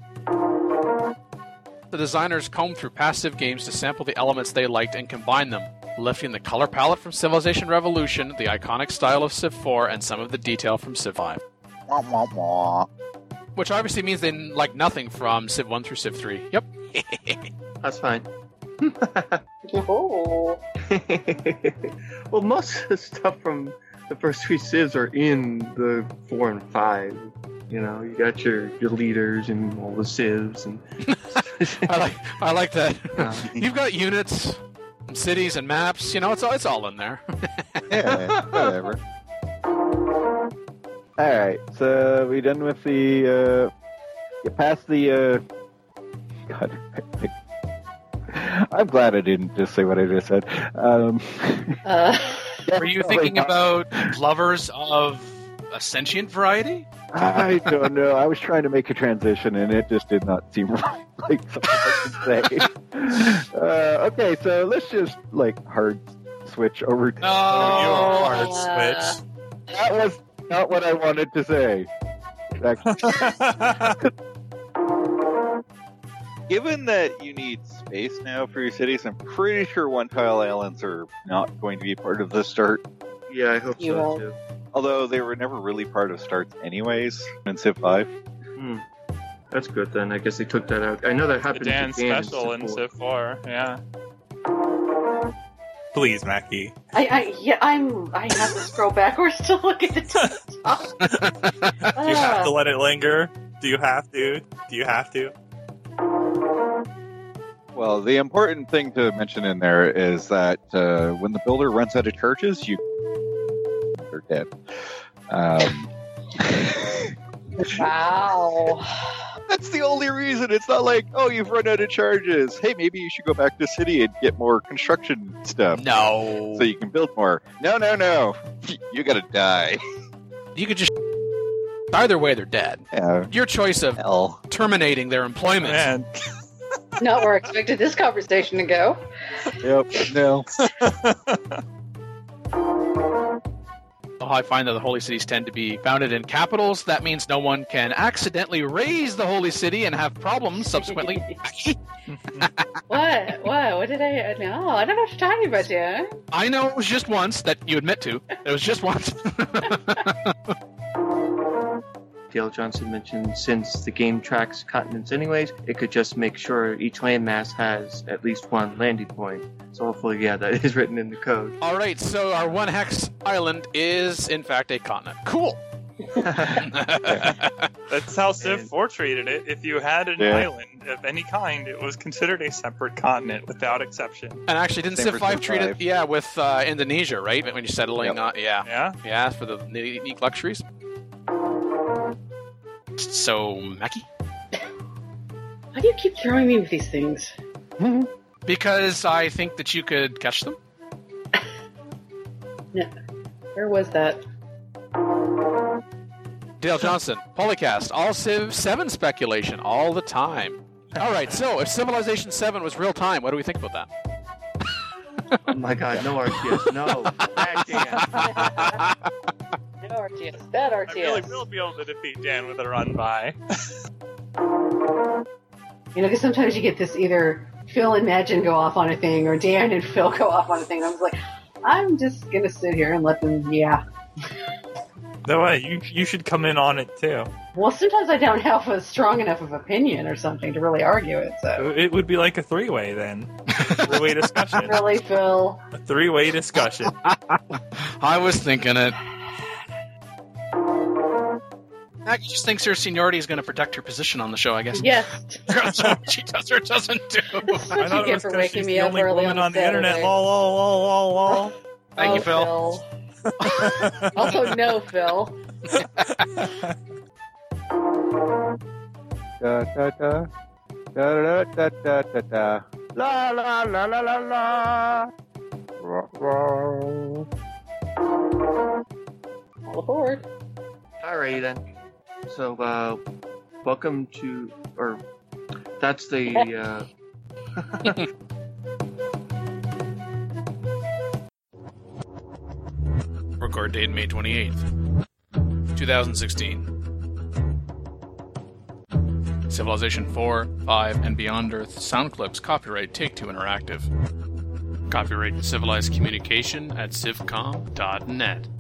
The designers combed through past Civ games to sample the elements they liked and combine them, lifting the color palette from Civilization Revolution, the iconic style of Civ 4, and some of the detail from Civ 5. Wah, wah, wah. Which obviously means they like nothing from Civ 1 through Civ 3. Yep. That's fine. Oh. Well, most of the stuff from the first 3 Civs are in the 4 and 5. You know, you got your leaders and all the Civs, and I like that. You've got units, and cities, and maps. You know, it's all in there. Yeah, whatever. Alright, so we done with the, past the, God, I'm glad I didn't just say what I just said. Were you thinking about lovers of a sentient variety? I don't know. I was trying to make a transition, and it just did not seem right, like something I could say. Okay, so let's just, hard switch over to... You hard switch. That was not what I wanted to say. Given that you need space now for your cities, I'm pretty sure one-tile islands are not going to be part of the start. yeah, I hope so too. Although they were never really part of starts anyways in Civ 5. That's good then. I guess they took that out. I know that The happened Dan in Japan special in Civ 4, yeah. Please, Mackie. I have to scroll backwards to look at the top. Do you have to let it linger? Do you have to? Do you have to? Well, the important thing to mention in there is that when the builder runs out of charges, they're dead. Wow. That's the only reason. It's not like, oh, you've run out of charges. Hey, maybe you should go back to city and get more construction stuff. No. So you can build more. No. You gotta die. You could just... Either way, they're dead. Yeah. Your choice of Hell. terminating their employment. Man. Not where I expected this conversation to go. Yep. No. I find that the holy cities tend to be founded in capitals. That means no one can accidentally raise the holy city and have problems subsequently. What? What did I... No, I don't know what you're talking about, Dan. I know it was just once that you admit to. It was just once. Dale Johnson mentioned since the game tracks continents anyways, it could just make sure each landmass has at least one landing point. So hopefully, yeah, that is written in the code. All right, so our one hex island is, in fact, a continent. Cool. That's how Civ 4 treated it. If you had an island of any kind, it was considered a separate continent without exception. And actually, didn't Civ 5 treat it, with Indonesia, right? When you're settling, Yeah, for the unique luxuries. So, Mackie? Why do you keep throwing me with these things? Because I think that you could catch them. No. Where was that? Dale Johnson, Polycast, all Civ 7 speculation, all the time. All right, so if Civilization 7 was real time, what do we think about that? Oh my god, no RTS, no. Bad Dan. No RTS. Bad RTS. I really will be able to defeat Dan with a run by. Because sometimes you get this either Phil and Magin go off on a thing, or Dan and Phil go off on a thing. I was like, I'm just gonna sit here and let them, No way, you should come in on it too. Well, sometimes I don't have a strong enough of opinion or something to really argue it, so. It would be like a three-way then. Three-way discussion. Really, Phil? A three-way discussion. I was thinking it. Maggie just thinks her seniority is going to protect her position on the show, I guess. Yes. That's what she does or doesn't do. That's I what thought you it get was for 'cause waking she's me the up only early woman on on the internet. Saturday. Lol. Thank you, Phil. Also, no, Phil. Da da da da da da da da. La la la la la la. All aboard. Alrighty then. So, welcome to, or that's the, Record date May 28th. 2016. Civilization 4, 5, and Beyond Earth sound clips copyright Take-Two Interactive. Copyright Civilized Communication at civcom.net.